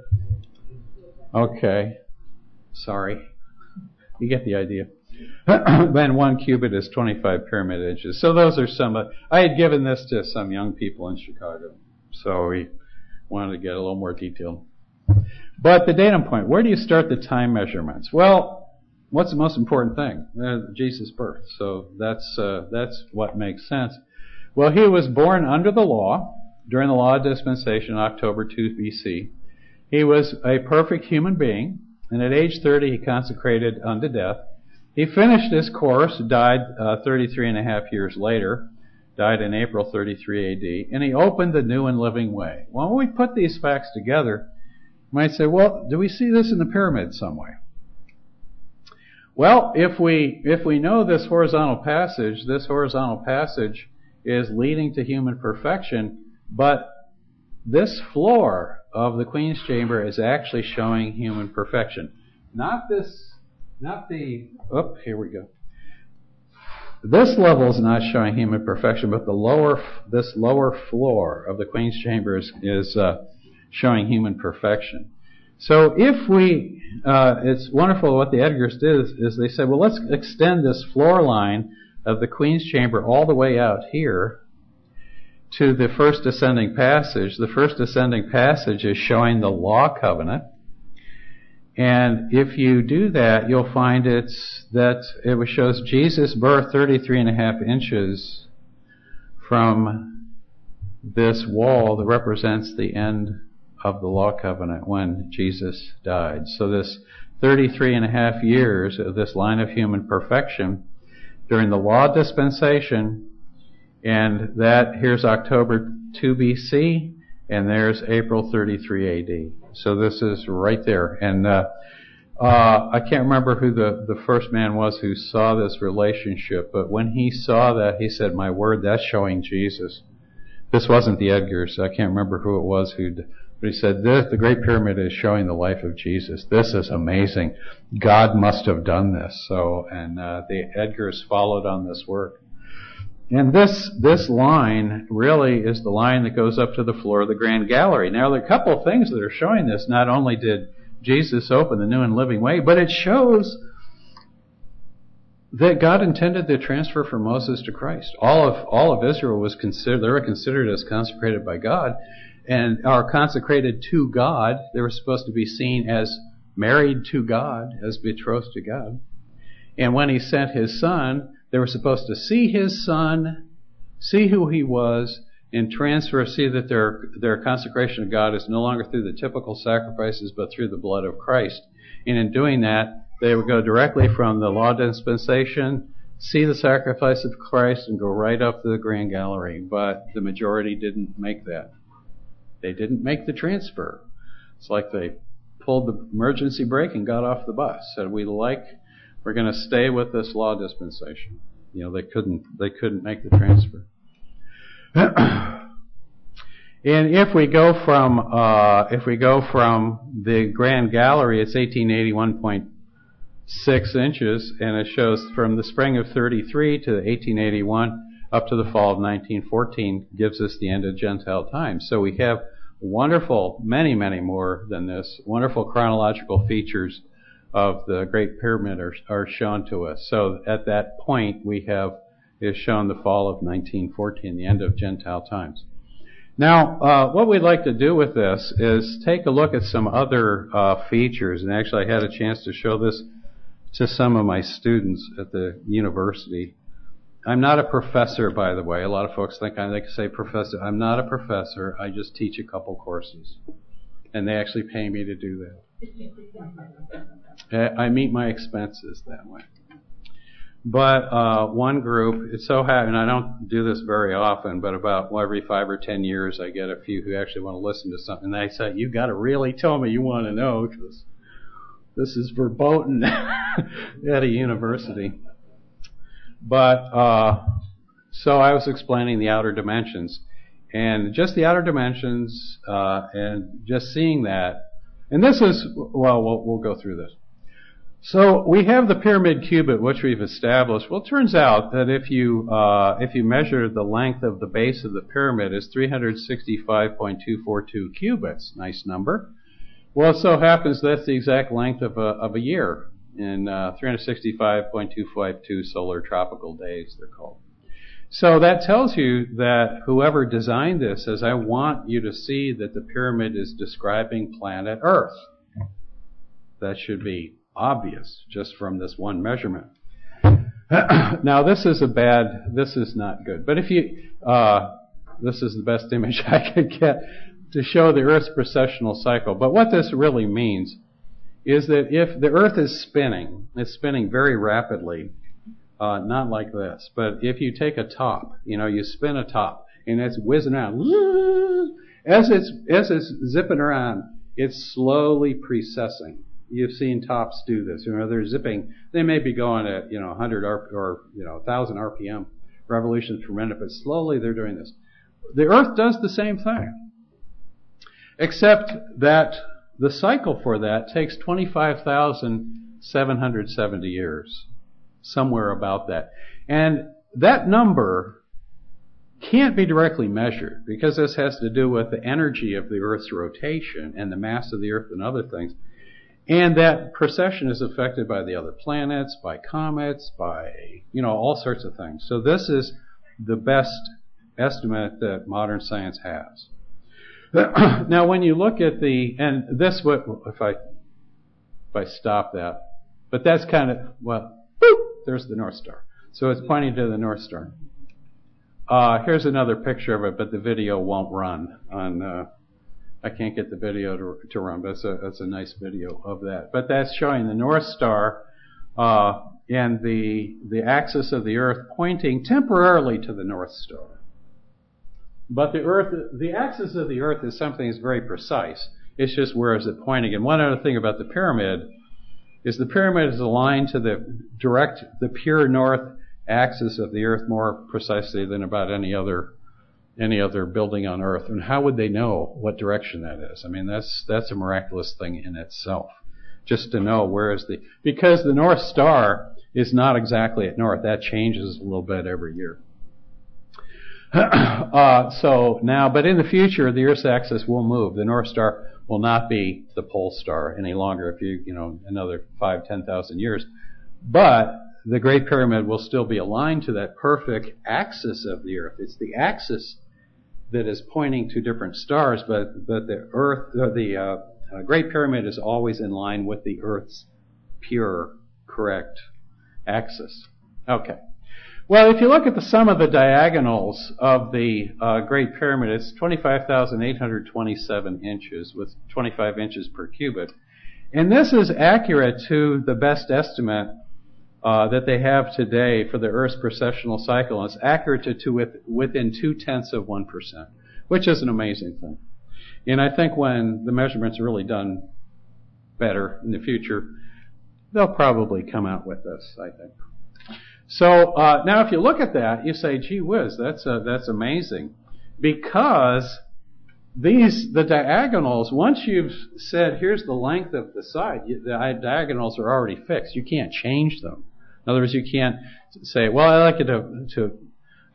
[SPEAKER 1] Okay, sorry. You get the idea. Then one cubit is twenty-five pyramid inches. So those are some. Uh, I had given this to some young people in Chicago, so we wanted to get a little more detailed. But the datum point, where do you start the time measurements? Well, what's the most important thing? Uh, Jesus' birth. So that's uh, that's what makes sense. Well, he was born under the law, during the law of dispensation, October second B C. He was a perfect human being, and at age thirty he consecrated unto death. He finished his course, died uh, thirty-three and a half years later, died in April thirty-three A D, and he opened the new and living way. Well, when we put these facts together, you might say, well, do we see this in the pyramid some way? Well, if we if we know this horizontal passage, this horizontal passage is leading to human perfection, but this floor of the Queen's Chamber is actually showing human perfection. Not this, not the, oh, here we go. This level is not showing human perfection, but the lower, this lower floor of the Queen's Chamber is, is uh, showing human perfection. So if we, uh, it's wonderful what the Edgars did is, is they said, well, let's extend this floor line of the Queen's Chamber all the way out here to the first ascending passage. The first ascending passage is showing the law covenant. And if you do that, you'll find it's that it shows Jesus' birth thirty-three and a half inches from this wall that represents the end of the law covenant when Jesus died. So this thirty-three and a half years of this line of human perfection during the law dispensation, and that here's October second B C, and there's April thirty-three A D. So this is right there. And uh, uh, I can't remember who the, the first man was who saw this relationship, but when he saw that, he said, my word, that's showing Jesus. This wasn't the Edgars. I can't remember who it was who, but he said, this, the Great Pyramid is showing the life of Jesus. This is amazing. God must have done this. So, and uh, the Edgars followed on this work. And this this line really is the line that goes up to the floor of the Grand Gallery. Now, there are a couple of things that are showing this. Not only did Jesus open the new and living way, but it shows that God intended the transfer from Moses to Christ. All of all of Israel was considered, they were considered as consecrated by God, and are consecrated to God. They were supposed to be seen as married to God, as betrothed to God. And when He sent His Son, they were supposed to see His Son, see who He was, and transfer, see that their their consecration to God is no longer through the typical sacrifices, but through the blood of Christ. And in doing that, they would go directly from the law dispensation, see the sacrifice of Christ, and go right up to the Grand Gallery. But the majority didn't make that. They didn't make the transfer. It's like they pulled the emergency brake and got off the bus. Said, we like... We're going to stay with this law dispensation. You know, they couldn't, they couldn't make the transfer. And if we go from, uh, if we go from the Grand Gallery, it's eighteen eighty-one point six inches, and it shows from the spring of thirty-three to eighteen eighty-one, up to the fall of nineteen fourteen gives us the end of Gentile times. So we have wonderful, many, many more than this, wonderful chronological features of the Great Pyramid are, are shown to us. So at that point we have is shown the fall of nineteen fourteen, the end of Gentile times. Now, uh, what we'd like to do with this is take a look at some other uh, features, and actually I had a chance to show this to some of my students at the university. I'm not a professor, by the way. A lot of folks think I like to say professor. I'm not a professor. I just teach a couple courses, and they actually pay me to do that. I meet my expenses that way. But uh, one group, it's so happy, and I don't do this very often, but about well, every five or ten years I get a few who actually want to listen to something. And they say, you got to really tell me you want to know, because this is verboten at a university. But, uh, so I was explaining the outer dimensions. And just the outer dimensions, uh, and just seeing that, and this is, well, we'll, we'll go through this. So we have the pyramid cubit, which we've established. Well, it turns out that if you uh, if you measure the length of the base of the pyramid is three hundred sixty-five point two four two cubits, nice number. Well, it so happens that's the exact length of a of a year in uh, three hundred sixty-five point two five two solar tropical days, they're called. So that tells you that whoever designed this says, I want you to see that the pyramid is describing planet Earth. That should be obvious just from this one measurement. Now this is a bad, this is not good. But if you, uh, this is the best image I could get to show the Earth's precessional cycle. But what this really means is that if the Earth is spinning, it's spinning very rapidly, uh, not like this, but if you take a top, you know, you spin a top and it's whizzing around, as it's, as it's zipping around, it's slowly precessing. You've seen tops do this. You know, they're zipping. They may be going at, you know, one hundred R, or, you know, one thousand R P M, revolutions per minute, but slowly they're doing this. The Earth does the same thing, except that the cycle for that takes twenty-five thousand seven hundred seventy years, somewhere about that. And that number can't be directly measured because this has to do with the energy of the Earth's rotation and the mass of the Earth and other things. And that precession is affected by the other planets, by comets, by, you know, all sorts of things. So this is the best estimate that modern science has. Now, when you look at the, and this, what if I, if I stop that, but that's kind of, well, boop, there's the North Star. So it's pointing to the North Star. Uh, here's another picture of it, but the video won't run on, uh, I can't get the video to, to run, but that's a, that's a nice video of that. But that's showing the North Star, uh, and the, the axis of the Earth pointing temporarily to the North Star. But the Earth, the axis of the Earth is something that's very precise. It's just where is it pointing. And one other thing about the pyramid is the pyramid is aligned to the direct, the pure north axis of the Earth more precisely than about any other any other building on Earth. And how would they know what direction that is? I mean, that's that's a miraculous thing in itself. Just to know where is the, because the North Star is not exactly at north. That changes a little bit every year. uh, so now, but in the future, the Earth's axis will move. The North Star will not be the pole star any longer if you, you know, another five, ten thousand years. But the Great Pyramid will still be aligned to that perfect axis of the Earth. It's the axis that is pointing to different stars, but, but the Earth, uh, the uh, uh, Great Pyramid is always in line with the Earth's pure, correct axis. Okay. Well, if you look at the sum of the diagonals of the uh, Great Pyramid, it's twenty-five thousand eight hundred twenty-seven inches with twenty-five inches per cubit. And this is accurate to the best estimate uh, that they have today for the Earth's precessional cycle. And it's accurate to, to with, within two-tenths of one percent, which is an amazing thing. And I think when the measurements are really done better in the future, they'll probably come out with this, I think. So uh, now if you look at that, you say, gee whiz, that's uh, that's amazing. Because these, the diagonals, once you've said, here's the length of the side, you, the diagonals are already fixed. You can't change them. In other words, you can't say, well, I like it to, to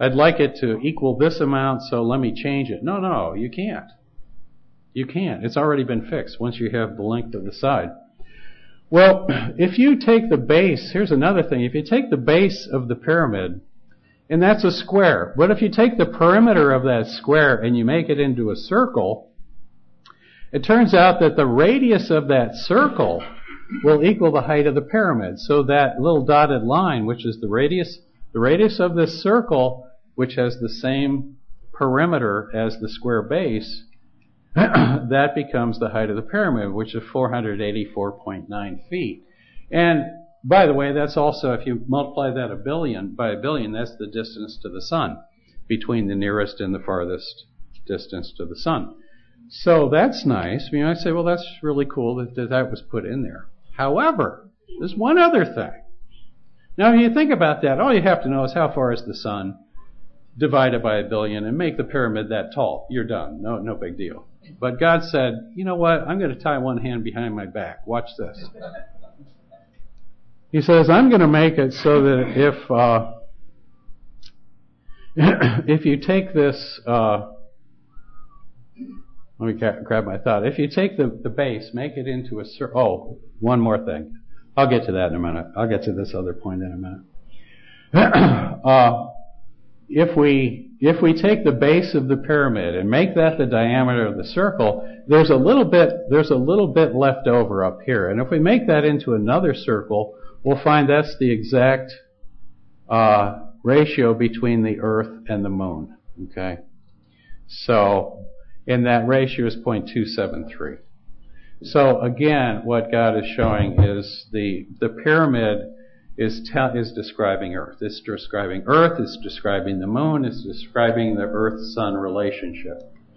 [SPEAKER 1] I'd like it to equal this amount, so let me change it. No, no, you can't. You can't. It's already been fixed once you have the length of the side. Well, if you take the base, here's another thing. If you take the base of the pyramid, and that's a square, but if you take the perimeter of that square and you make it into a circle, it turns out that the radius of that circle will equal the height of the pyramid. So that little dotted line, which is the radius, the radius of this circle, which has the same perimeter as the square base, that becomes the height of the pyramid, which is four hundred eighty-four point nine feet. And by the way, that's also, if you multiply that a billion by a billion, that's the distance to the sun, between the nearest and the farthest distance to the sun. So that's nice. You know, I say, well, that's really cool that, that that was put in there. However, there's one other thing. Now, if you think about that, all you have to know is how far is the sun, divide it by a billion, and make the pyramid that tall. You're done. No, no big deal. But God said, you know what? I'm going to tie one hand behind my back. Watch this. He says, I'm going to make it so that if uh, if you take this, uh, let me grab my thought. If you take the, the base, make it into a circle. Oh, one more thing. I'll get to that in a minute. I'll get to this other point in a minute. uh, if we if we take the base of the pyramid and make that the diameter of the circle, there's a little bit there's a little bit left over up here. And if we make that into another circle, we'll find that's the exact uh, ratio between the Earth and the Moon. Okay, so and that ratio is zero point two seven three. So again, what God is showing is the the pyramid is te- is describing Earth. It's describing Earth. It's describing the Moon. It's describing the Earth-Sun relationship.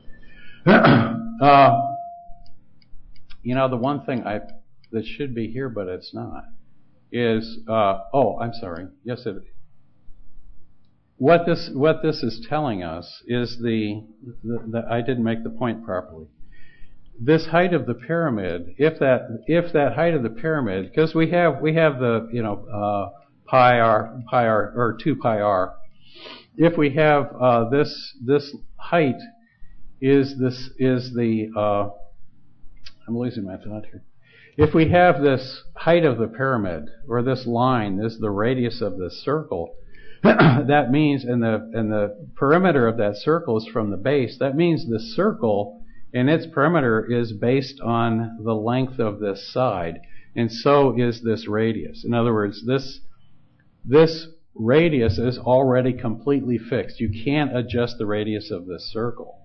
[SPEAKER 1] uh, you know, the one thing I that should be here, but it's not, is uh, oh, I'm sorry. Yes, it. What this what this is telling us is the, the, the I didn't make the point properly. This height of the pyramid, if that if that height of the pyramid, because we have we have the you know uh, pi r pi r or two pi r. If we have uh, this this height is this is the uh, I'm losing my thought here. If we have this height of the pyramid, or this line, this is the radius of this circle, that means, and the and the perimeter of that circle is from the base. That means the circle and its perimeter is based on the length of this side, and so is this radius. In other words, this this radius is already completely fixed. You can't adjust the radius of this circle.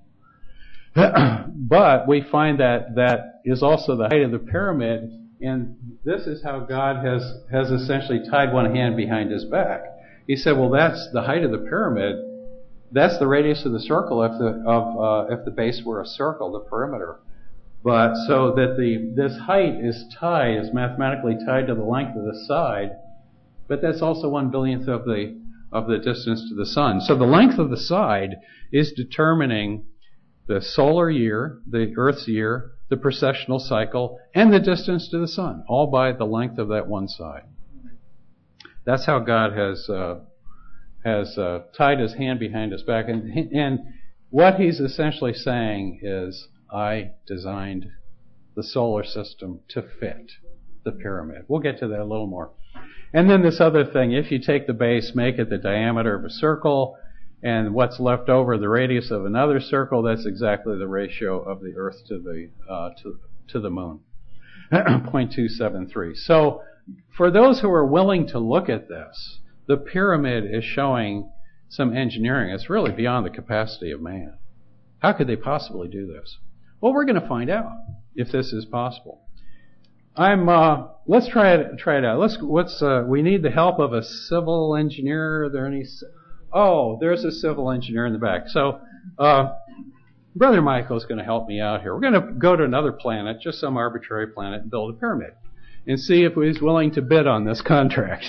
[SPEAKER 1] But we find that that is also the height of the pyramid, and this is how God has has essentially tied one hand behind his back. He said, well, that's the height of the pyramid. That's the radius of the circle if the of uh, if the base were a circle, the perimeter. But so that the this height is tied, is mathematically tied to the length of the side, but that's also one billionth of the of the distance to the sun. So the length of the side is determining the solar year, the Earth's year, the precessional cycle, and the distance to the sun, all by the length of that one side. That's how God has uh, has uh, tied his hand behind his back. And, and what he's essentially saying is, I designed the solar system to fit the pyramid. We'll get to that a little more. And then this other thing, if you take the base, make it the diameter of a circle, and what's left over, the radius of another circle, that's exactly the ratio of the Earth to the uh, to, to the Moon, zero point two seven three. So for those who are willing to look at this, the pyramid is showing some engineering. It's really beyond the capacity of man. How could they possibly do this? Well, we're going to find out if this is possible. I'm. Uh, let's try it. Try it out. Let's. What's? Uh, we need the help of a civil engineer. Are there any? Oh, there's a civil engineer in the back. So, uh, Brother Michael's going to help me out here. We're going to go to another planet, just some arbitrary planet, and build a pyramid, and see if he's willing to bid on this contract.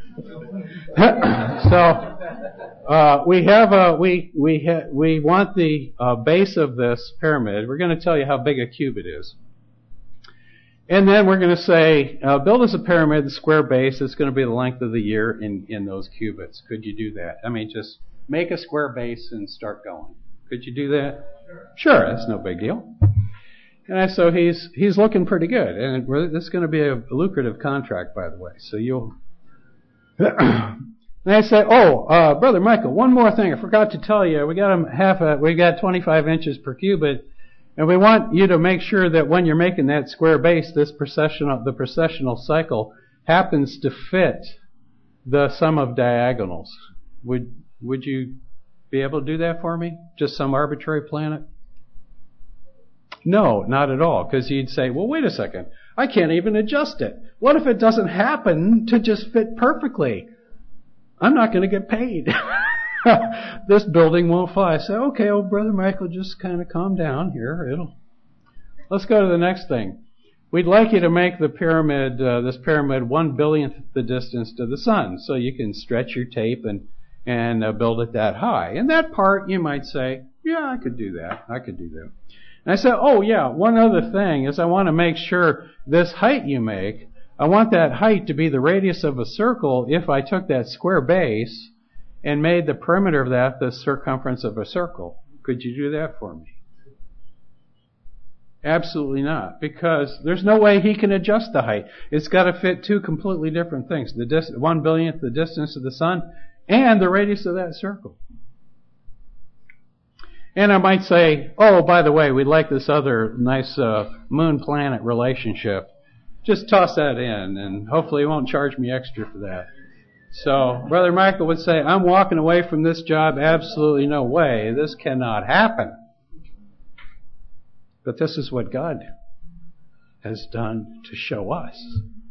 [SPEAKER 1] So uh, we have a we we ha- we want the uh, base of this pyramid. We're going to tell you how big a cubit is, and then we're going to say, uh, build us a pyramid, the square base. It's going to be the length of the year in in those cubits. Could you do that? I mean, just make a square base and start going. Could you do that? Sure. Sure, that's no big deal. And so he's he's looking pretty good, and this is going to be a lucrative contract, by the way. So you'll. And I say, oh, uh, Brother Michael, one more thing I forgot to tell you. We got a half a, we got twenty-five inches per cubit, and we want you to make sure that when you're making that square base, this processional, the processional cycle happens to fit the sum of diagonals. Would would you be able to do that for me? Just some arbitrary planet? No, not at all, because you'd say, well, wait a second, I can't even adjust it. What if it doesn't happen to just fit perfectly? I'm not going to get paid. This building won't fly. I say, okay, old Brother Michael, just kind of calm down here. It'll. Let's go to the next thing. We'd like you to make the pyramid, uh, this pyramid, one billionth the distance to the sun, so you can stretch your tape and and uh, build it that high. And that part, you might say, yeah, I could do that. I could do that. And I said, oh yeah, one other thing is I want to make sure this height you make, I want that height to be the radius of a circle if I took that square base and made the perimeter of that the circumference of a circle. Could you do that for me? Absolutely not, because there's no way he can adjust the height. It's got to fit two completely different things. The dis- one billionth the distance of the sun and the radius of that circle. And I might say, oh, by the way, we'd like this other nice uh, moon-planet relationship. Just toss that in, and hopefully you won't charge me extra for that. So Brother Michael would say, I'm walking away from this job, absolutely no way. This cannot happen. But this is what God has done to show us.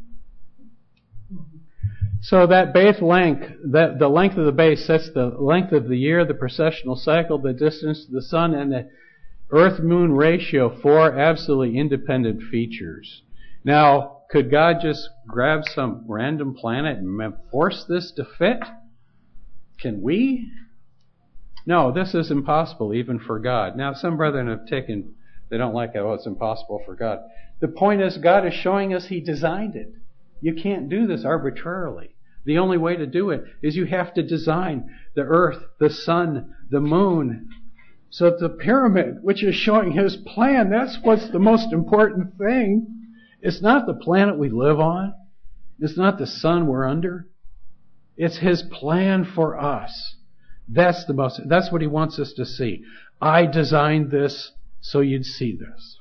[SPEAKER 1] So that base length, that the length of the base sets the length of the year, the precessional cycle, the distance to the sun, and the Earth-Moon ratio, four absolutely independent features. Now, could God just grab some random planet and force this to fit? Can we? No, this is impossible even for God. Now, some brethren have taken, they don't like it, oh, it's impossible for God. The point is, God is showing us He designed it. You can't do this arbitrarily. The only way to do it is you have to design the earth, the sun, the moon. So the pyramid, which is showing His plan, that's what's the most important thing. It's not the planet we live on. It's not the sun we're under. It's His plan for us. That's the most, that's what He wants us to see. I designed this so you'd see this.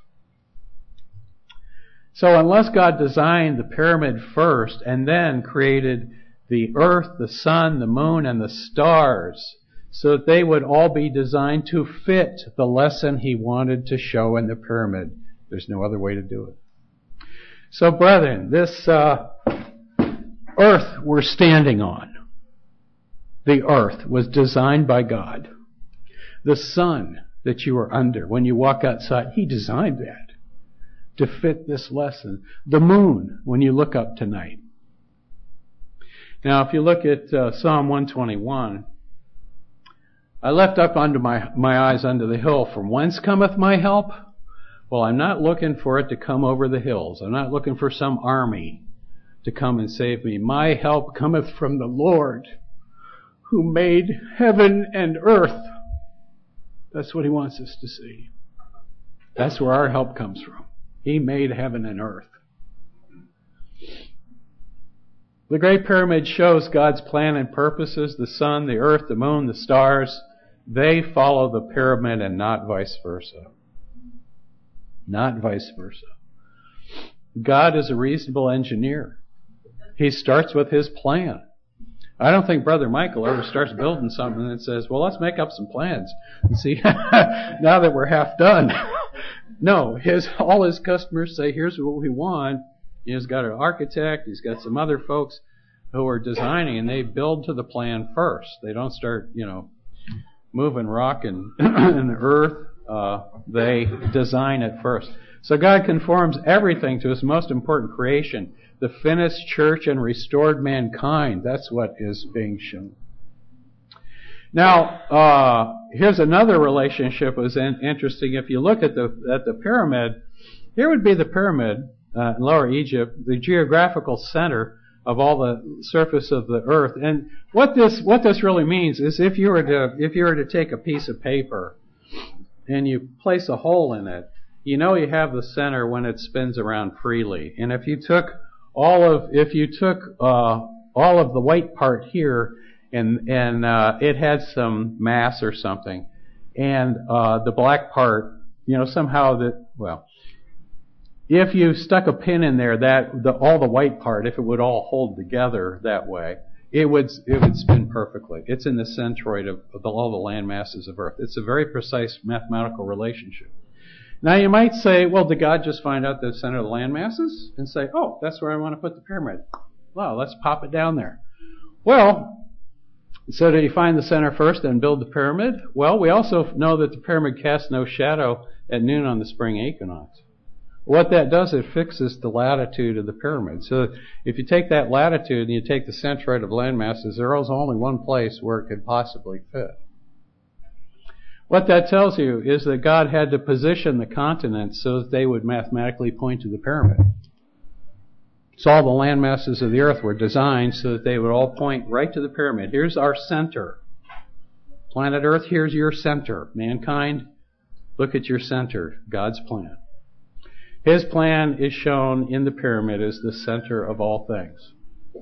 [SPEAKER 1] So unless God designed the pyramid first and then created the earth, the sun, the moon, and the stars so that they would all be designed to fit the lesson He wanted to show in the pyramid, there's no other way to do it. So brethren, this uh, earth we're standing on, the earth was designed by God. The sun that you are under, when you walk outside, He designed that to fit this lesson. The moon, when you look up tonight. Now, if you look at uh, Psalm one twenty-one, I lift up unto my, my eyes unto the hill, from whence cometh my help? Well, I'm not looking for it to come over the hills. I'm not looking for some army to come and save me. My help cometh from the Lord, who made heaven and earth. That's what He wants us to see. That's where our help comes from. He made heaven and earth. The Great Pyramid shows God's plan and purposes. The sun, the earth, the moon, the stars, they follow the pyramid and not vice versa. Not vice versa. God is a reasonable engineer. He starts with His plan. I don't think Brother Michael ever starts building something and says, well, let's make up some plans and see now that we're half done. No, his all his customers say, here's what we want. He's got an architect, he's got some other folks who are designing, and they build to the plan first. They don't start, you know, moving rock and, and earth. Uh, they design it first. So God conforms everything to His most important creation, the finished church and restored mankind. That's what is being shown. Now, uh, here's another relationship that was in, interesting. If you look at the at the pyramid, here would be the pyramid uh, in Lower Egypt, the geographical center of all the surface of the earth. And what this what this really means is if you were to if you were to take a piece of paper and you place a hole in it, you know you have the center when it spins around freely. And if you took all of if you took uh, all of the white part here and and uh, it had some mass or something, and uh, the black part, you know, somehow that well. If you stuck a pin in there, that the, all the white part, if it would all hold together that way, it would it would spin perfectly. It's in the centroid of, of the, all the land masses of Earth. It's a very precise mathematical relationship. Now you might say, well, did God just find out the center of the land masses and say, oh, that's where I want to put the pyramid? Well, let's pop it down there. Well, so did he find the center first and build the pyramid? Well, we also know that the pyramid casts no shadow at noon on the spring equinox. What that does, it fixes the latitude of the pyramid. So if you take that latitude and you take the centroid of land masses, there is only one place where it could possibly fit. What that tells you is that God had to position the continents so that they would mathematically point to the pyramid. So all the land masses of the earth were designed so that they would all point right to the pyramid. Here's our center. Planet Earth, here's your center. Mankind, look at your center. God's plan. His plan is shown in the pyramid as the center of all things.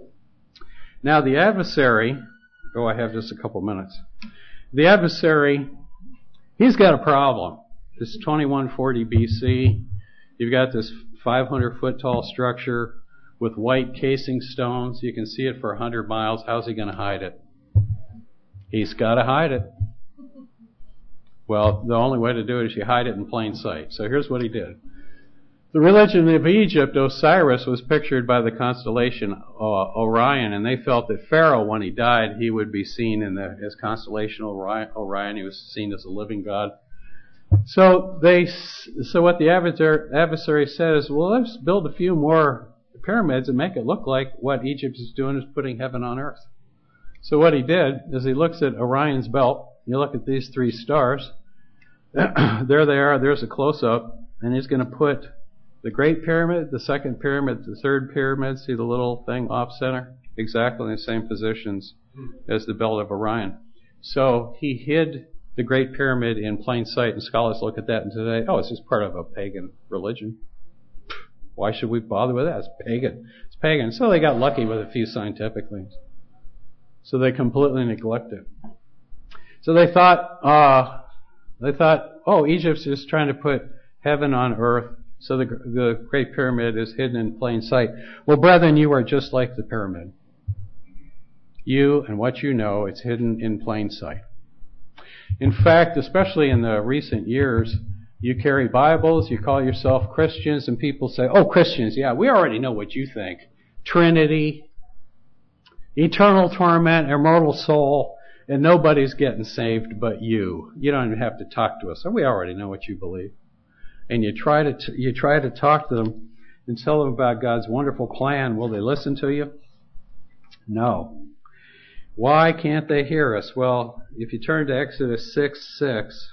[SPEAKER 1] Now the adversary, oh, I have just a couple minutes. The adversary, he's got a problem. It's twenty-one forty B C. You've got this five hundred foot tall structure with white casing stones. You can see it for one hundred miles. How's he going to hide it? He's got to hide it. Well, the only way to do it is you hide it in plain sight. So here's what he did. The religion of Egypt, Osiris, was pictured by the constellation uh, Orion, and they felt that Pharaoh, when he died, he would be seen in the as constellation Orion. Orion. He was seen as a living god. So they, so what the adversary, adversary says, well, let's build a few more pyramids and make it look like what Egypt is doing is putting heaven on earth. So what he did is he looks at Orion's belt. You look at these three stars. There they are. There's a close-up, and he's going to put the Great Pyramid, the Second Pyramid, the Third Pyramid, see the little thing off-center? Exactly in the same positions as the belt of Orion. So he hid the Great Pyramid in plain sight, and scholars look at that and today, oh, it's just part of a pagan religion. Why should we bother with that? It's pagan. It's pagan. So they got lucky with a few scientific things. So they completely neglect it. So they thought, uh, they thought, oh, Egypt's just trying to put heaven on earth. So the, the Great Pyramid is hidden in plain sight. Well, brethren, you are just like the pyramid. You and what you know, it's hidden in plain sight. In fact, especially in the recent years, you carry Bibles, you call yourself Christians, and people say, oh, Christians, yeah, we already know what you think. Trinity, eternal torment, immortal soul, and nobody's getting saved but you. You don't even have to talk to us. So we already know what you believe. And you try to t- you try to talk to them and tell them about God's wonderful plan. Will they listen to you? No. Why can't they hear us? Well, if you turn to Exodus six six,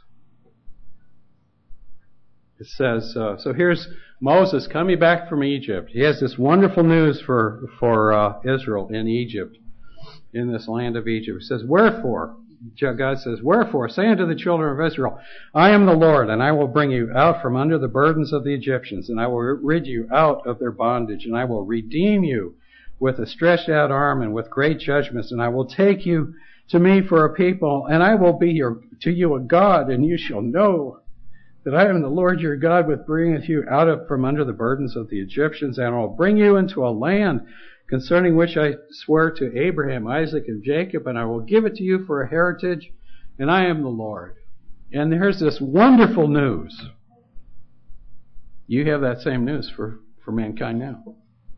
[SPEAKER 1] it says, uh, so here's Moses coming back from Egypt. He has this wonderful news for for uh, Israel in Egypt, in this land of Egypt. It says, wherefore? God says, wherefore, say unto the children of Israel, I am the Lord, and I will bring you out from under the burdens of the Egyptians, and I will rid you out of their bondage, and I will redeem you with a stretched out arm and with great judgments, and I will take you to me for a people, and I will be your, to you a God, and you shall know that I am the Lord your God, which bringeth you out of from under the burdens of the Egyptians, and I will bring you into a land concerning which I swear to Abraham, Isaac, and Jacob, and I will give it to you for a heritage, and I am the Lord. And there's this wonderful news. You have that same news for, for mankind now.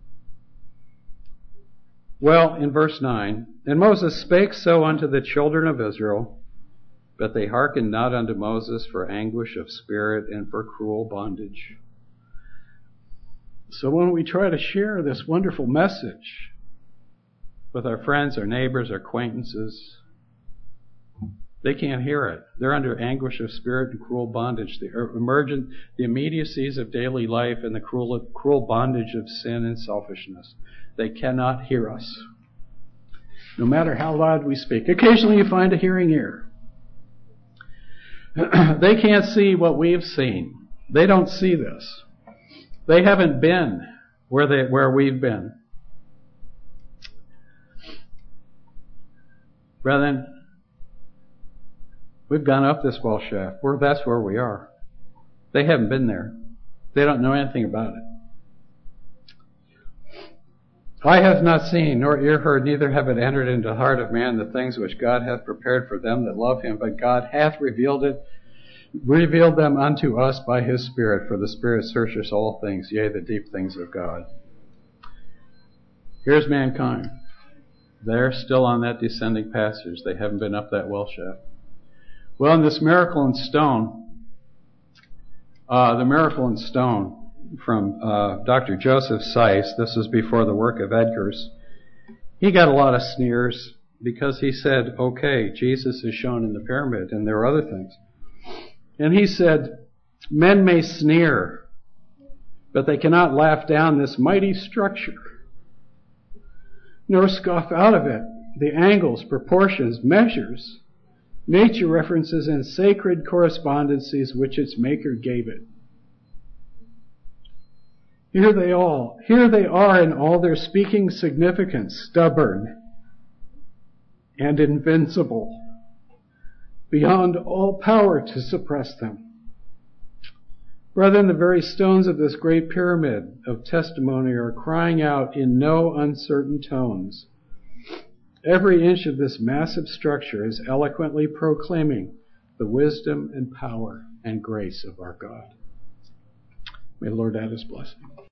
[SPEAKER 1] Well, in verse nine, and Moses spake so unto the children of Israel, but they hearkened not unto Moses for anguish of spirit and for cruel bondage. So when we try to share this wonderful message with our friends, our neighbors, our acquaintances, They can't hear it. They're under anguish of spirit and cruel bondage. The emergent, the immediacies of daily life and the cruel, cruel bondage of sin and selfishness. They cannot hear us, no matter how loud we speak. Occasionally you find a hearing ear. They can't see what we've seen. They don't see this. They haven't been where they where we've been. Brethren, we've gone up this well shaft. We're, that's where we are. They haven't been there. They don't know anything about it. Eye hath not seen, nor ear heard, neither have it entered into the heart of man the things which God hath prepared for them that love him. But God hath revealed it, revealed them unto us by his Spirit. For the Spirit searcheth all things, yea, the deep things of God. Here's mankind. They're still on that descending passage. They haven't been up that well shaft. Well, in this miracle in stone, uh, the miracle in stone, from uh, Doctor Joseph Seiss, this is before the work of Edgar's. He got a lot of sneers because he said, okay, Jesus is shown in the pyramid and there are other things. And he said, men may sneer, but they cannot laugh down this mighty structure, nor scoff out of it the angles, proportions, measures, nature references, and sacred correspondences which its maker gave it. Here they all, here they are in all their speaking significance, stubborn and invincible, beyond all power to suppress them. Brethren, the very stones of this great pyramid of testimony are crying out in no uncertain tones. Every inch of this massive structure is eloquently proclaiming the wisdom and power and grace of our God. May the Lord add his blessing.